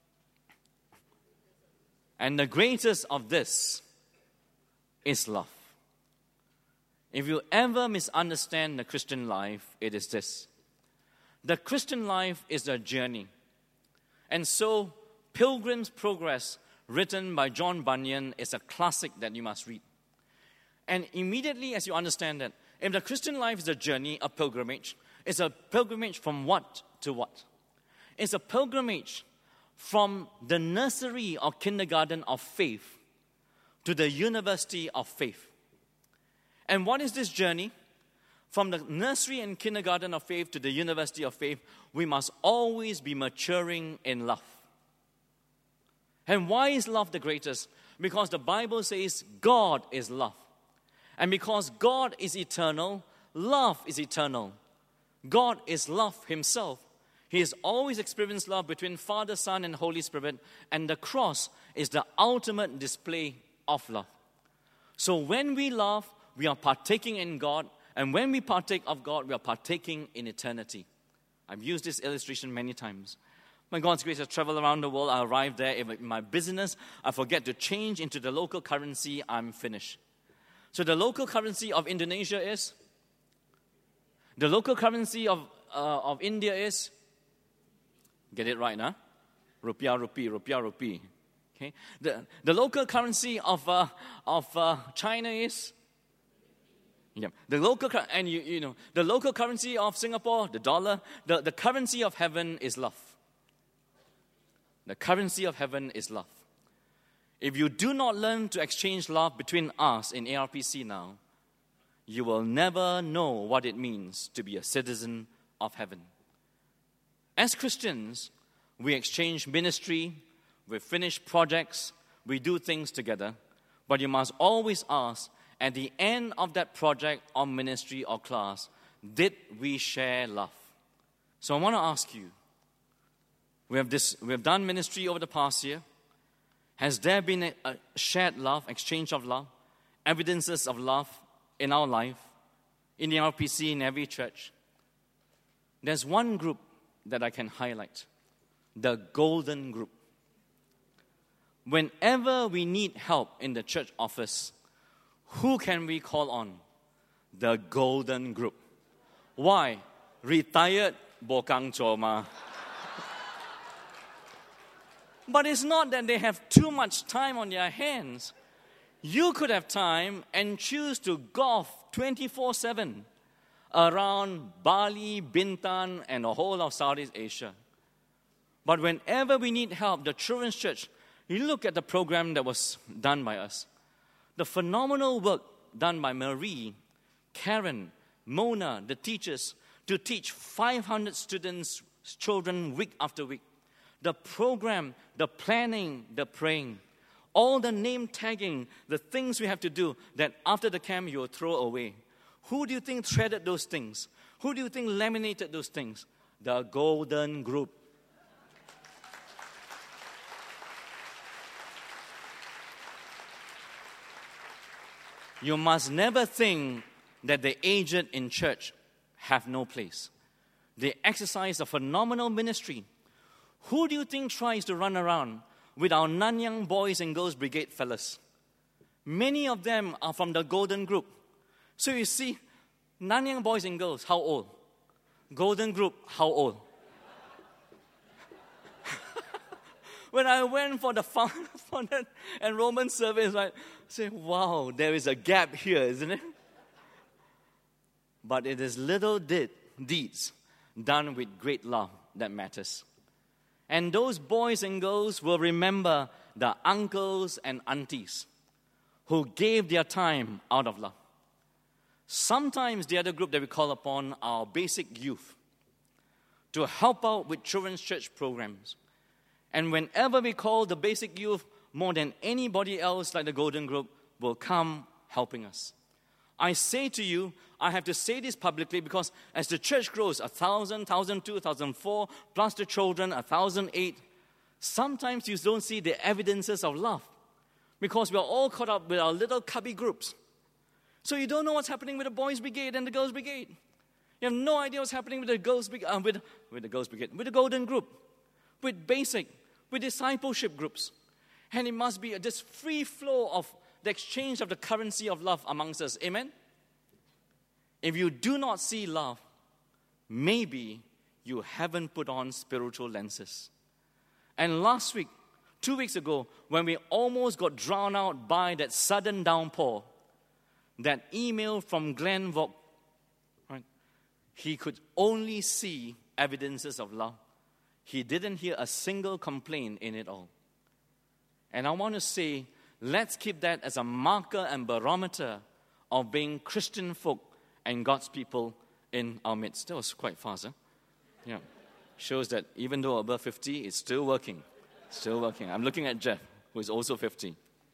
and the greatest of this is love. If you ever misunderstand the Christian life, it is this. The Christian life is a journey. And so, Pilgrim's Progress, written by John Bunyan, is a classic that you must read. And immediately as you understand that, if the Christian life is a journey, a pilgrimage, it's a pilgrimage from what to what? It's a pilgrimage from the nursery or kindergarten of faith to the university of faith. And what is this journey? From the nursery and kindergarten of faith to the university of faith, we must always be maturing in love. And why is love the greatest? Because the Bible says God is love. And because God is eternal, love is eternal. God is love himself. He has always experienced love between Father, Son, and Holy Spirit. And the cross is the ultimate display of love. So when we love, we are partaking in God. And when we partake of God, we are partaking in eternity. I've used this illustration many times. By God's grace, I travel around the world. I arrive there. If in my business, I forget to change into the local currency, I'm finished. So the local currency of Indonesia is? The local currency of, uh, of India is? Get it right, huh? Rupiah, rupee, rupiah, rupee. Okay. The, the local currency of, uh, of uh, China is? Yeah. The local and you you know the local currency of Singapore, the dollar. The, the currency of heaven is love. The currency of heaven is love. If you do not learn to exchange love between us in A R P C now, you will never know what it means to be a citizen of heaven. As Christians, we exchange ministry, we finish projects, we do things together, but you must always ask, at the end of that project or ministry or class, did we share love? So I want to ask you, we have this, we have done ministry over the past year. Has there been a, a shared love, exchange of love, evidences of love in our life, in the R P C, in every church? There's one group that I can highlight, the golden group. Whenever we need help in the church office, who can we call on? The golden group. Why? Retired bokang choma. But it's not that they have too much time on their hands. You could have time and choose to golf twenty-four seven around Bali, Bintan, and the whole of Southeast Asia. But whenever we need help, the Children's Church, you look at the program that was done by us. The phenomenal work done by Marie, Karen, Mona, the teachers, to teach five hundred students, children, week after week. The program, the planning, the praying, all the name tagging, the things we have to do that after the camp you will throw away. Who do you think threaded those things? Who do you think laminated those things? The golden group. You must never think that the aged in church have no place. They exercise a phenomenal ministry. Who do you think tries to run around with our Nanyang Boys and Girls Brigade fellas? Many of them are from the golden group. So you see, Nanyang Boys and Girls, how old? Golden group, how old? When I went for the for that enrollment service, I say, wow, there is a gap here, isn't it? But it is little did, deeds done with great love that matters. And those boys and girls will remember the uncles and aunties who gave their time out of love. Sometimes the other group that we call upon are basic youth to help out with children's church programs. And whenever we call the basic youth, more than anybody else like the Golden Group will come helping us. I say to you, I have to say this publicly because as the church grows, one thousand, one thousand two, one thousand four, plus the children, one thousand eight, sometimes you don't see the evidences of love because we're all caught up with our little cubby groups. So you don't know what's happening with the boys' brigade and the girls' brigade. You have no idea what's happening with the girls' brigade, uh, with, with the girls' brigade, with the Golden Group, with basic, with discipleship groups. And it must be this free flow of the exchange of the currency of love amongst us. Amen? If you do not see love, maybe you haven't put on spiritual lenses. And last week, two weeks ago, when we almost got drowned out by that sudden downpour, that email from Glenn Vogt, right? He could only see evidences of love. He didn't hear a single complaint in it all. And I want to say, let's keep that as a marker and barometer of being Christian folk and God's people in our midst. That was quite fast, huh? Yeah. Shows that even though above fifty, it's still working. Still working. I'm looking at Jeff, who is also fifty.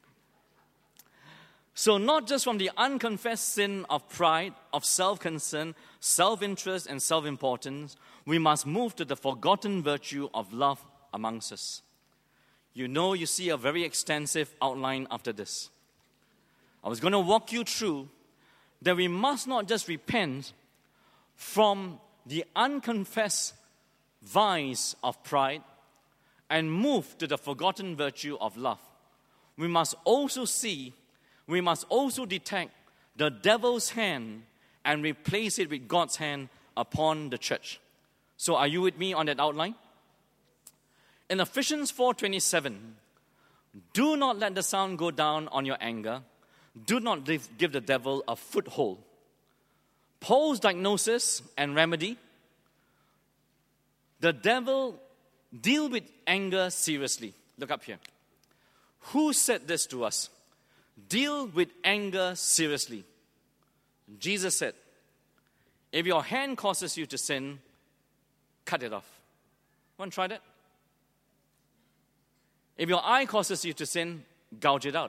So not just from the unconfessed sin of pride, of self-concern, self-interest, and self-importance, we must move to the forgotten virtue of love amongst us. You know, you see a very extensive outline after this. I was going to walk you through that we must not just repent from the unconfessed vice of pride and move to the forgotten virtue of love. We must also see, we must also detect the devil's hand and replace it with God's hand upon the church. So are you with me on that outline? In Ephesians four twenty-seven, do not let the sun go down on your anger. Do not give the devil a foothold. Paul's diagnosis and remedy: the devil deal with anger seriously. Look up here. Who said this to us? Deal with anger seriously. Jesus said, if your hand causes you to sin, cut it off. Want to try that? If your eye causes you to sin, gouge it out.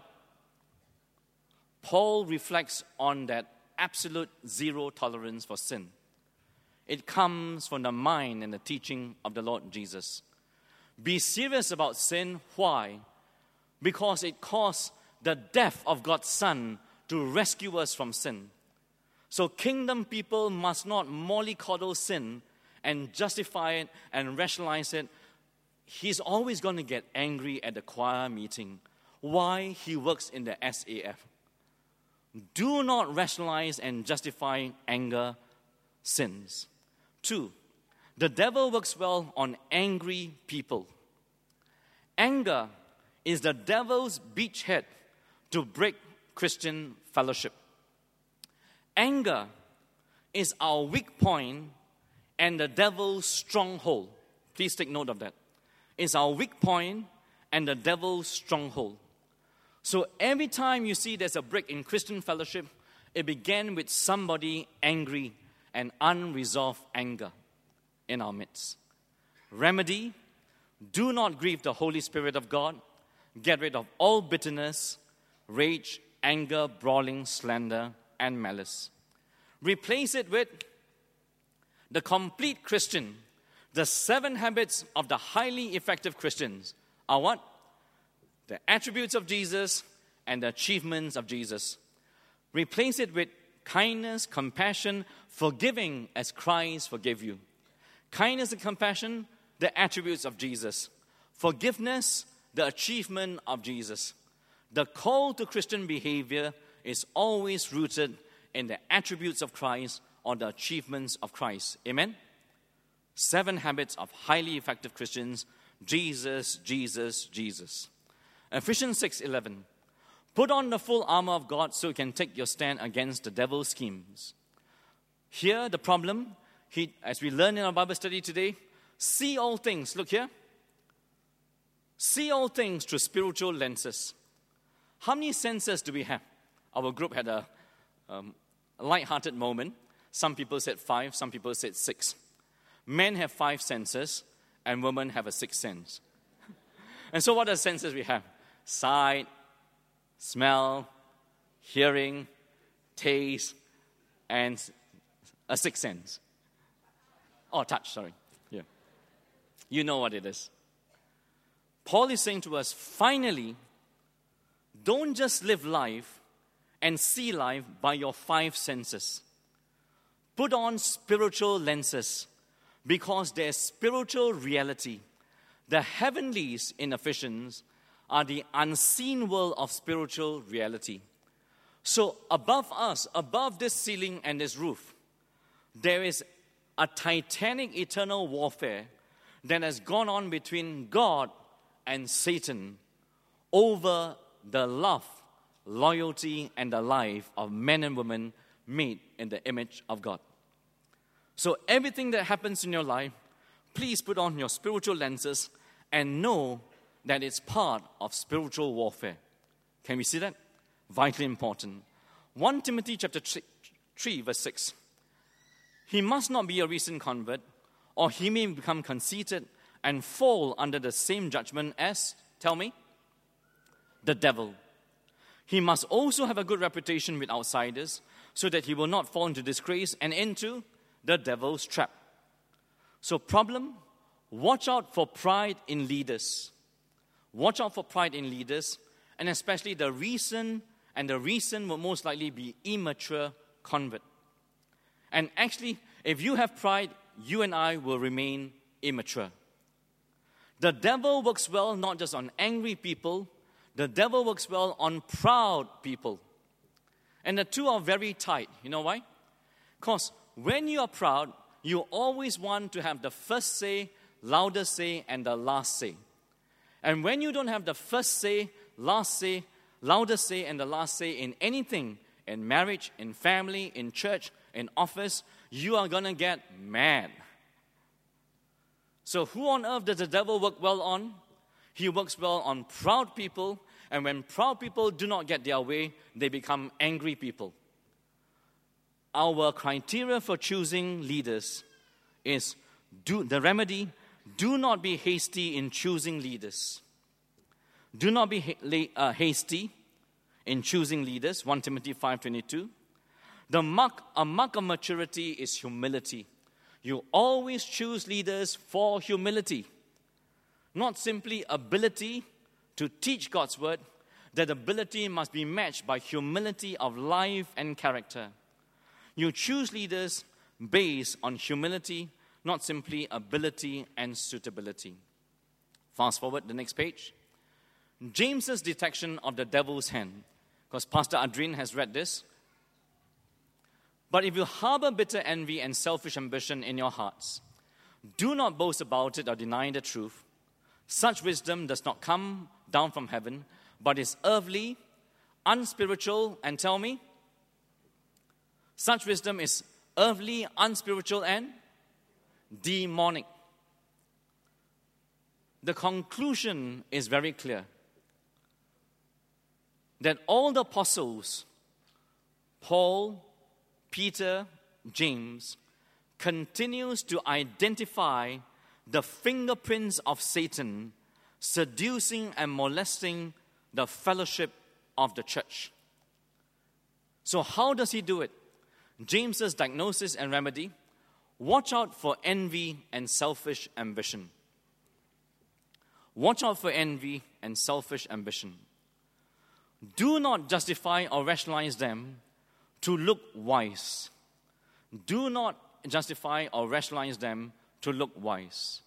Paul reflects on that absolute zero tolerance for sin. It comes from the mind and the teaching of the Lord Jesus. Be serious about sin. Why? Because it costs the death of God's Son to rescue us from sin. So kingdom people must not mollycoddle sin and justify it and rationalize it. He's always going to get angry at the choir meeting. Why? He works in the S A F. Do not rationalize and justify anger sins. Two, the devil works well on angry people. Anger is the devil's beachhead to break Christian fellowship. Anger is our weak point and the devil's stronghold. Please take note of that. It's our weak point and the devil's stronghold. So every time you see there's a break in Christian fellowship, it began with somebody angry and unresolved anger in our midst. Remedy: do not grieve the Holy Spirit of God. Get rid of all bitterness, rage, anger, brawling, slander, and malice. Replace it with the complete Christian. The seven habits of the highly effective Christians are what? The attributes of Jesus and the achievements of Jesus. Replace it with kindness, compassion, forgiving as Christ forgave you. Kindness and compassion, the attributes of Jesus. Forgiveness, the achievement of Jesus. The call to Christian behavior is always rooted in the attributes of Christ or the achievements of Christ. Amen? Seven habits of highly effective Christians. Jesus, Jesus, Jesus. Ephesians six eleven. Put on the full armor of God so you can take your stand against the devil's schemes. Here, the problem, he, as we learn in our Bible study today, see all things. Look here. See all things through spiritual lenses. How many senses do we have? Our group had a, um, a light-hearted moment. Some people said five, some people said six. Men have five senses, and women have a sixth sense. And so what are the senses we have? Sight, smell, hearing, taste, and a sixth sense. Oh, touch, sorry. Yeah. You know what it is. Paul is saying to us, finally, don't just live life and see life by your five senses. Put on spiritual lenses because there's spiritual reality. The heavenlies in Ephesians are the unseen world of spiritual reality. So above us, above this ceiling and this roof, there is a titanic eternal warfare that has gone on between God and Satan over the love, loyalty, and the life of men and women made in the image of God. So everything that happens in your life, please put on your spiritual lenses and know that it's part of spiritual warfare. Can we see that? Vitally important. First Timothy chapter three, verse six. He must not be a recent convert, or he may become conceited and fall under the same judgment as, tell me, the devil. He must also have a good reputation with outsiders, so that he will not fall into disgrace and into the devil's trap. So problem, watch out for pride in leaders. Watch out for pride in leaders, and especially the recent, and the recent will most likely be immature convert. And actually, if you have pride, you and I will remain immature. The devil works well not just on angry people, the devil works well on proud people. And the two are very tight. You know why? Because when you are proud, you always want to have the first say, loudest say, and the last say. And when you don't have the first say, last say, loudest say, and the last say in anything, in marriage, in family, in church, in office, you are going to get mad. So who on earth does the devil work well on? He works well on proud people, and when proud people do not get their way, they become angry people. Our criteria for choosing leaders is do, the remedy, do not be hasty in choosing leaders. Do not be ha- uh, hasty in choosing leaders, First Timothy five twenty-two. The mark, a mark of maturity is humility. You always choose leaders for humility, not simply ability to teach God's word. That ability must be matched by humility of life and character. You choose leaders based on humility, not simply ability and suitability. Fast forward the next page. James's detection of the devil's hand, because Pastor Adrian has read this. But if you harbor bitter envy and selfish ambition in your hearts, do not boast about it or deny the truth. Such wisdom does not come down from heaven, but is earthly, unspiritual, and tell me, such wisdom is earthly, unspiritual, and demonic. The conclusion is very clear. That all the apostles, Paul, Peter, James, continues to identify the fingerprints of Satan seducing and molesting the fellowship of the church. So how does he do it? James's diagnosis and remedy: watch out for envy and selfish ambition. Watch out for envy and selfish ambition. Do not justify or rationalize them to look wise. Do not justify or rationalize them to look wise.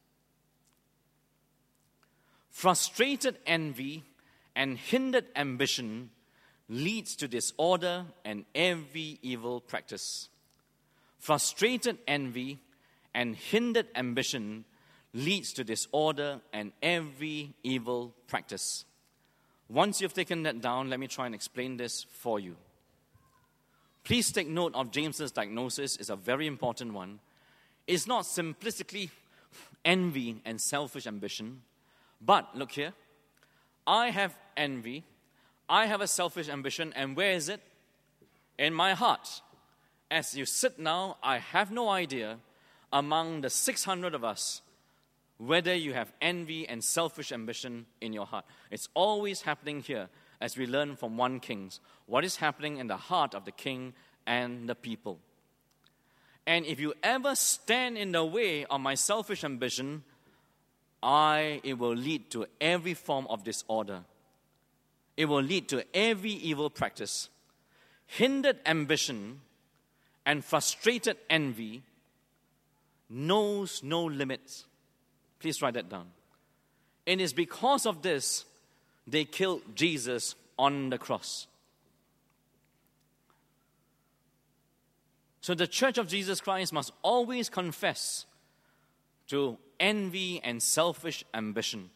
Frustrated envy and hindered ambition leads to disorder and every evil practice. Frustrated envy and hindered ambition leads to disorder and every evil practice. Once you've taken that down, let me try and explain this for you. Please take note of James's diagnosis. It's a very important one. It's not simplistically envy and selfish ambition, but look here. I have envy, I have a selfish ambition, and where is it? In my heart. As you sit now, I have no idea among the six hundred of us whether you have envy and selfish ambition in your heart. It's always happening here as we learn from First Kings. What is happening in the heart of the king and the people. And if you ever stand in the way of my selfish ambition, I, it will lead to every form of disorder. It will lead to every evil practice. Hindered ambition and frustrated envy knows no limits. Please write that down. It is because of this they killed Jesus on the cross. So the Church of Jesus Christ must always confess to envy and selfish ambition.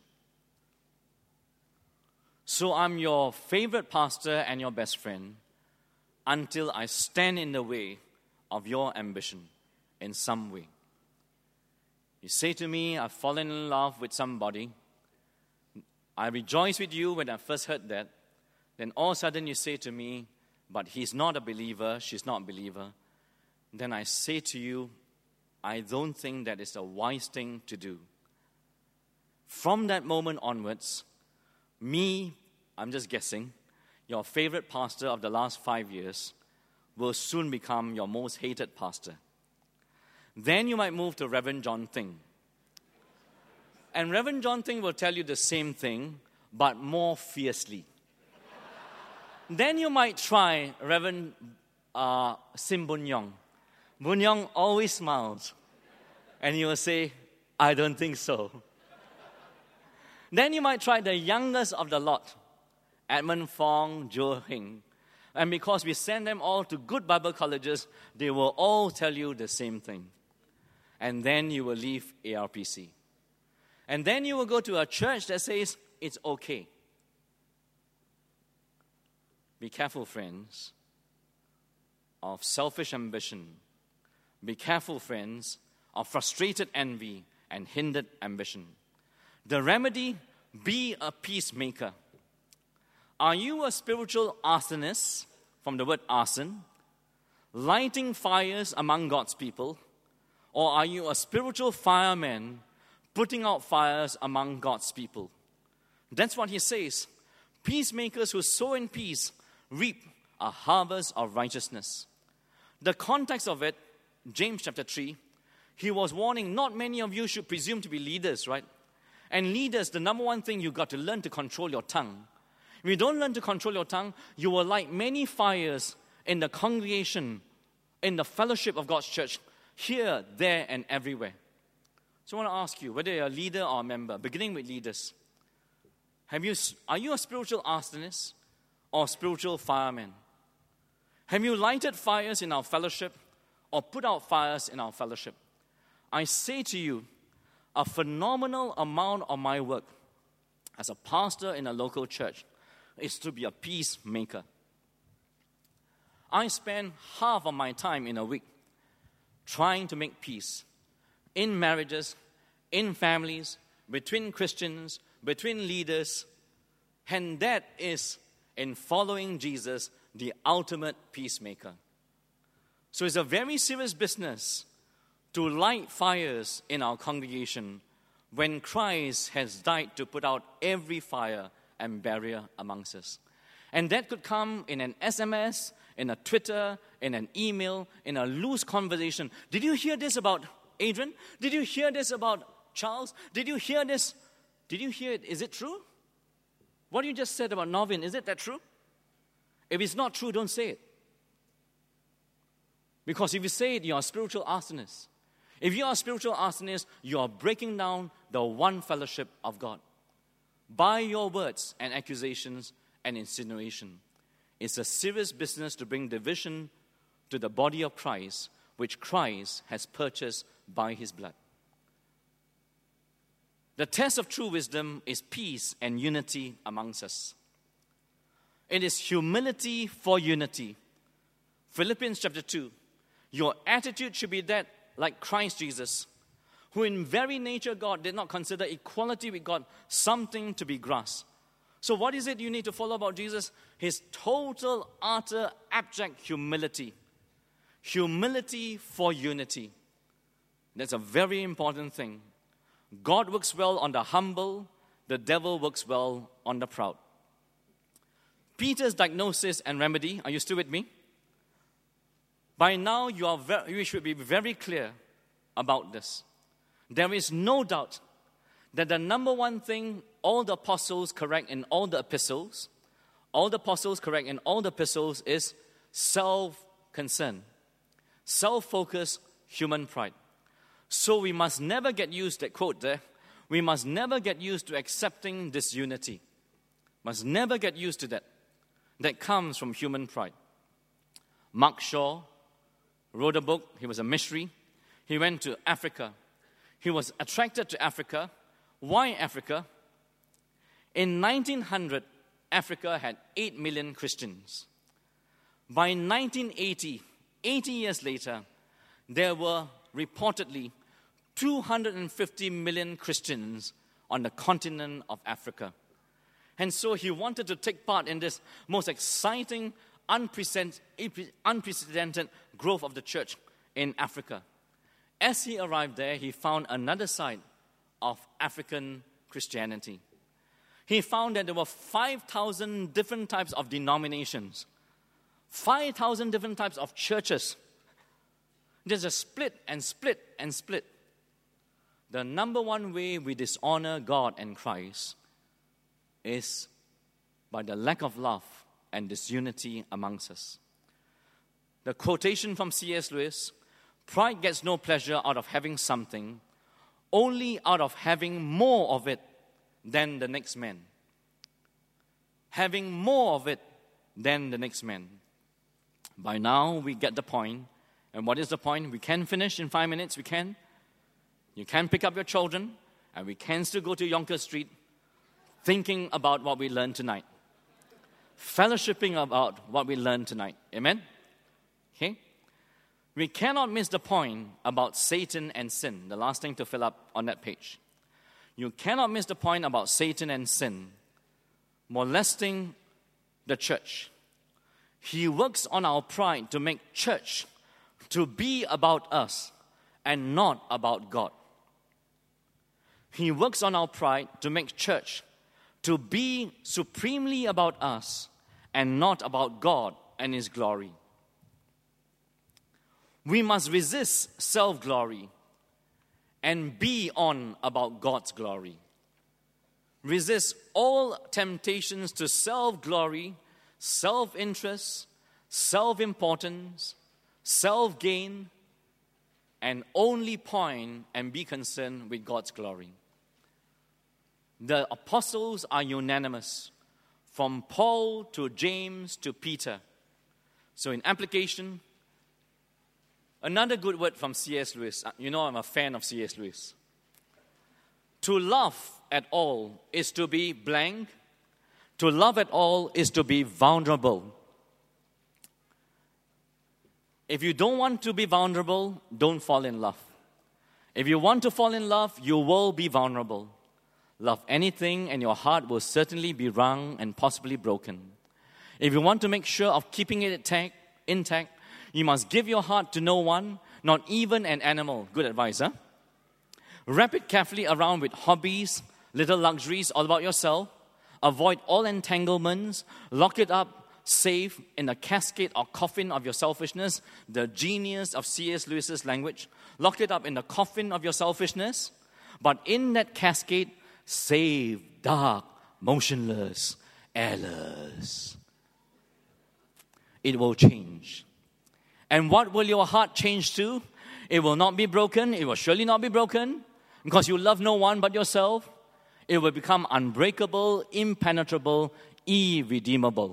So I'm your favorite pastor and your best friend until I stand in the way of your ambition in some way. You say to me, I've fallen in love with somebody. I rejoice with you when I first heard that. Then all of a sudden you say to me, but he's not a believer, she's not a believer. Then I say to you, I don't think that is a wise thing to do. From that moment onwards, me, I'm just guessing, your favorite pastor of the last five years will soon become your most hated pastor. Then you might move to Reverend John Thing. And Reverend John Thing will tell you the same thing, but more fiercely. Then you might try Reverend uh, Sim Boon Yong. Boon Yong always smiles. And he will say, I don't think so. Then you might try the youngest of the lot, Edmund Fong, Joe Hing. And because we send them all to good Bible colleges, they will all tell you the same thing. And then you will leave A R P C. And then you will go to a church that says, it's okay. Be careful, friends, of selfish ambition. Be careful, friends, of frustrated envy and hindered ambition. The remedy, be a peacemaker. Are you a spiritual arsonist, from the word arson, lighting fires among God's people? Or are you a spiritual fireman, putting out fires among God's people? That's what he says. Peacemakers who sow in peace reap a harvest of righteousness. The context of it, James chapter three, he was warning not many of you should presume to be leaders, right? And leaders, the number one thing, you've got to learn to control your tongue. If you don't learn to control your tongue, you will light many fires in the congregation, in the fellowship of God's church, here, there, and everywhere. So I want to ask you, whether you're a leader or a member, beginning with leaders, have you, are you a spiritual arsonist or a spiritual fireman? Have you lighted fires in our fellowship or put out fires in our fellowship? I say to you, a phenomenal amount of my work as a pastor in a local church is to be a peacemaker. I spend half of my time in a week trying to make peace in marriages, in families, between Christians, between leaders, and that is, in following Jesus, the ultimate peacemaker. So it's a very serious business to light fires in our congregation when Christ has died to put out every fire and barrier amongst us. And that could come in an S M S, in a Twitter, in an email, in a loose conversation. Did you hear this about Adrian? Did you hear this about Charles? Did you hear this? Did you hear it? Is it true? What you just said about Novin, is it that true? If it's not true, don't say it. Because if you say it, you're a spiritual arsonist. If you are a spiritual arsonist, you are breaking down the one fellowship of God by your words and accusations and insinuation. It's a serious business to bring division to the body of Christ, which Christ has purchased by his blood. The test of true wisdom is peace and unity amongst us. It is humility for unity. Philippians chapter two. Your attitude should be that like Christ Jesus, who in very nature God did not consider equality with God something to be grasped. So what is it you need to follow about Jesus? His total, utter, abject humility. Humility for unity. That's a very important thing. God works well on the humble. The devil works well on the proud. Peter's diagnosis and remedy, are you still with me? By now, you, are very, you should be very clear about this. There is no doubt that the number one thing all the apostles correct in all the epistles, all the apostles correct in all the epistles is self-concern, self-focused human pride. So we must never get used, that quote there, we must never get used to accepting disunity. Must never get used to that. That comes from human pride. Mark Shaw, wrote a book. He was a missionary. He went to Africa. He was attracted to Africa. Why Africa? In nineteen hundred, Africa had eight million Christians. By nineteen eighty, eighty years later, there were reportedly two hundred fifty million Christians on the continent of Africa. And so he wanted to take part in this most exciting, unprecedented, unprecedented growth of the church in Africa. As he arrived there, he found another side of African Christianity. He found that there were five thousand different types of denominations, five thousand different types of churches. There's a split and split and split. The number one way we dishonor God and Christ is by the lack of love and disunity amongst us. The quotation from C S Lewis, "Pride gets no pleasure out of having something, only out of having more of it than the next man." Having more of it than the next man. By now, we get the point. And what is the point? We can finish in five minutes, we can. You can pick up your children, and we can still go to Yonkers Street thinking about what we learned tonight. Fellowshipping about what we learned tonight. Amen? Okay? We cannot miss the point about Satan and sin. The last thing to fill up on that page. You cannot miss the point about Satan and sin molesting the church. He works on our pride to make church to be about us and not about God. He works on our pride to make church to be supremely about us and not about God and His glory. We must resist self-glory and be on about God's glory. Resist all temptations to self-glory, self-interest, self-importance, self-gain, and only point and be concerned with God's glory. The apostles are unanimous, from Paul to James to Peter. So in application, another good word from C S Lewis. You know I'm a fan of C S Lewis. To love at all is to be blank. To love at all is to be vulnerable. If you don't want to be vulnerable, don't fall in love. If you want to fall in love, you will be vulnerable. Love anything and your heart will certainly be wrung and possibly broken. If you want to make sure of keeping it intact, intact, you must give your heart to no one, not even an animal. Good advice, huh? Wrap it carefully around with hobbies, little luxuries all about yourself. Avoid all entanglements. Lock it up safe in the casket or coffin of your selfishness, the genius of C S Lewis's language. Lock it up in the coffin of your selfishness. But in that casket, safe, dark, motionless, airless. It will change. And what will your heart change to? It will not be broken. It will surely not be broken because you love no one but yourself. It will become unbreakable, impenetrable, irredeemable.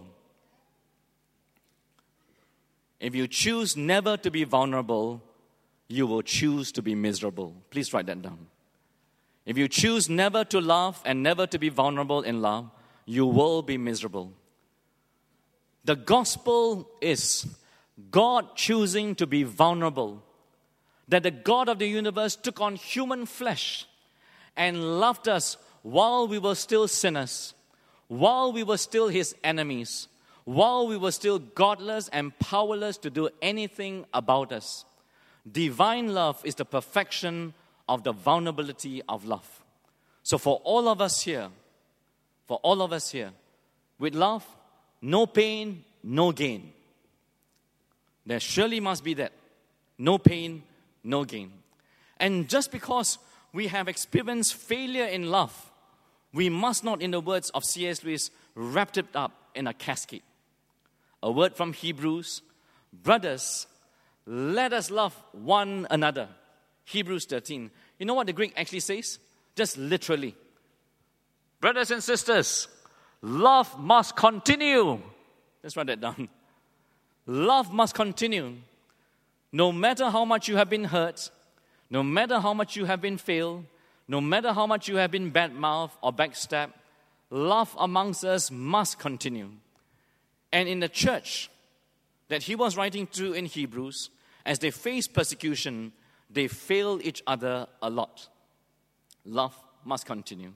If you choose never to be vulnerable, you will choose to be miserable. Please write that down. If you choose never to love and never to be vulnerable in love, you will be miserable. The gospel is God choosing to be vulnerable. That the God of the universe took on human flesh and loved us while we were still sinners, while we were still His enemies, while we were still godless and powerless to do anything about us. Divine love is the perfection of the vulnerability of love. So for all of us here, for all of us here, with love, no pain, no gain. There surely must be that. No pain, no gain. And just because we have experienced failure in love, we must not, in the words of C S Lewis, wrap it up in a casket. A word from Hebrews, brothers, let us love one another. Hebrews thirteen. You know what the Greek actually says? Just literally. Brothers and sisters, love must continue. Let's write that down. Love must continue. No matter how much you have been hurt, no matter how much you have been failed, no matter how much you have been bad-mouthed or backstabbed, love amongst us must continue. And in the church that he was writing to in Hebrews, as they faced persecution, they failed each other a lot. Love must continue.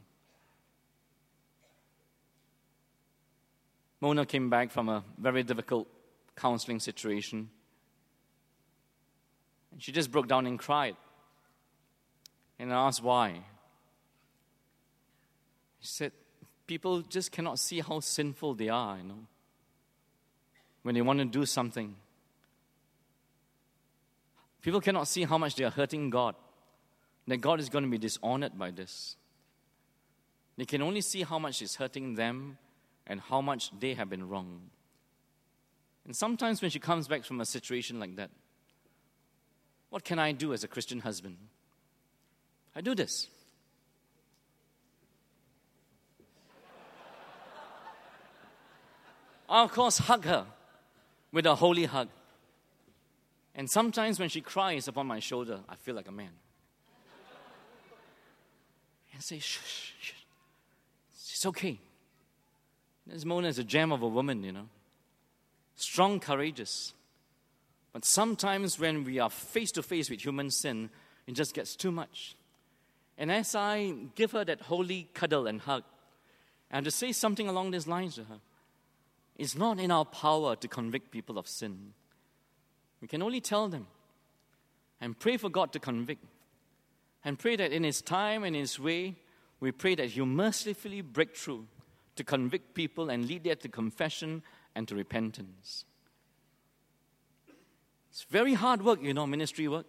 Mona came back from a very difficult counseling situation. And she just broke down and cried. And I asked why. She said, people just cannot see how sinful they are, you know, when they want to do something. People cannot see how much they are hurting God, that God is going to be dishonored by this. They can only see how much it's hurting them and how much they have been wrong. And sometimes when she comes back from a situation like that, what can I do as a Christian husband? I do this. I, of course, hug her with a holy hug. And sometimes when she cries upon my shoulder, I feel like a man. And say, shh, shh, shh. It's okay. This Mona is a gem of a woman, you know. Strong, courageous. But sometimes when we are face to face with human sin, it just gets too much. And as I give her that holy cuddle and hug, I have to say something along these lines to her. It's not in our power to convict people of sin. We can only tell them and pray for God to convict. And pray that in His time and His way, we pray that He'll mercifully break through to convict people and lead them to confession and to repentance. It's very hard work, you know, ministry work.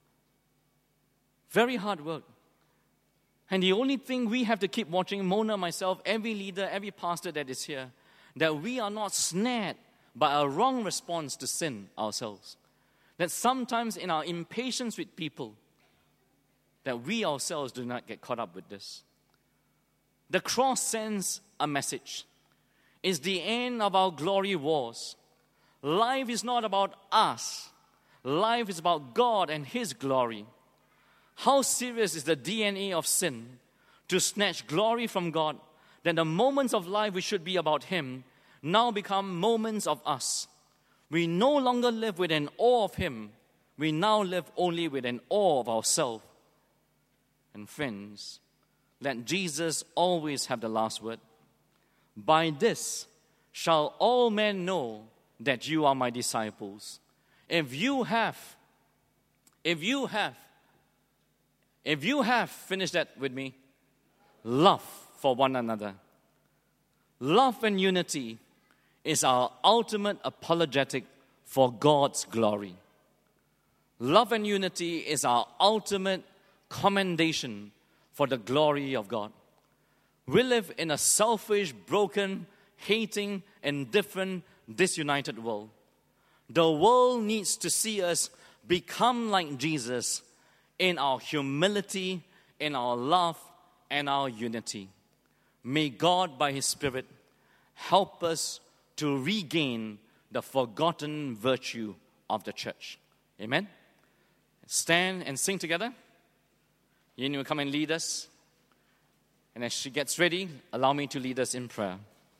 Very hard work. And the only thing we have to keep watching, Mona, myself, every leader, every pastor that is here, that we are not snared by a wrong response to sin ourselves. That sometimes in our impatience with people, that we ourselves do not get caught up with this. The cross sends a message. It's the end of our glory wars. Life is not about us. Life is about God and His glory. How serious is the D N A of sin to snatch glory from God, that the moments of life which should be about Him now become moments of us. We no longer live with an awe of Him. We now live only with an awe of ourselves. And friends, let Jesus always have the last word. By this shall all men know that you are my disciples. If you have, if you have, if you have, finish that with me, love for one another. Love and unity is our ultimate apologetic for God's glory. Love and unity is our ultimate commendation for the glory of God. We live in a selfish, broken, hating, indifferent, disunited world. The world needs to see us become like Jesus in our humility, in our love, and our unity. May God, by His Spirit, help us to regain the forgotten virtue of the church. Amen? Stand and sing together. Yin will come and lead us. And as she gets ready, allow me to lead us in prayer.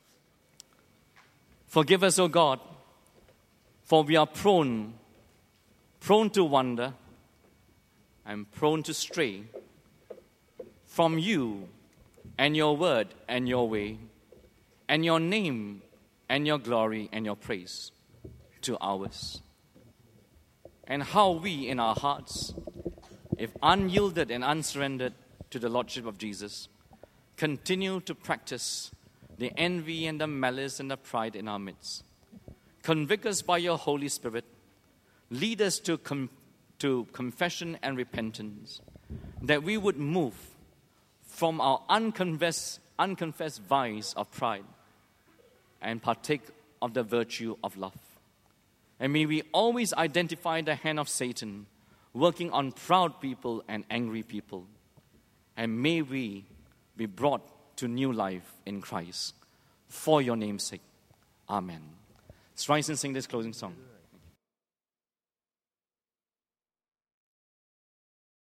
Forgive us, O God, for we are prone, prone to wander and prone to stray from you and your word and your way and your name and your glory and your praise to ours. And how we in our hearts, if unyielded and unsurrendered to the Lordship of Jesus, continue to practice the envy and the malice and the pride in our midst. Convict us by your Holy Spirit. Lead us to, com- to confession and repentance, that we would move from our unconfessed, unconfessed vice of pride and partake of the virtue of love. And may we always identify the hand of Satan working on proud people and angry people. And may we be brought to new life in Christ. For your name's sake. Amen. Let's rise and sing this closing song.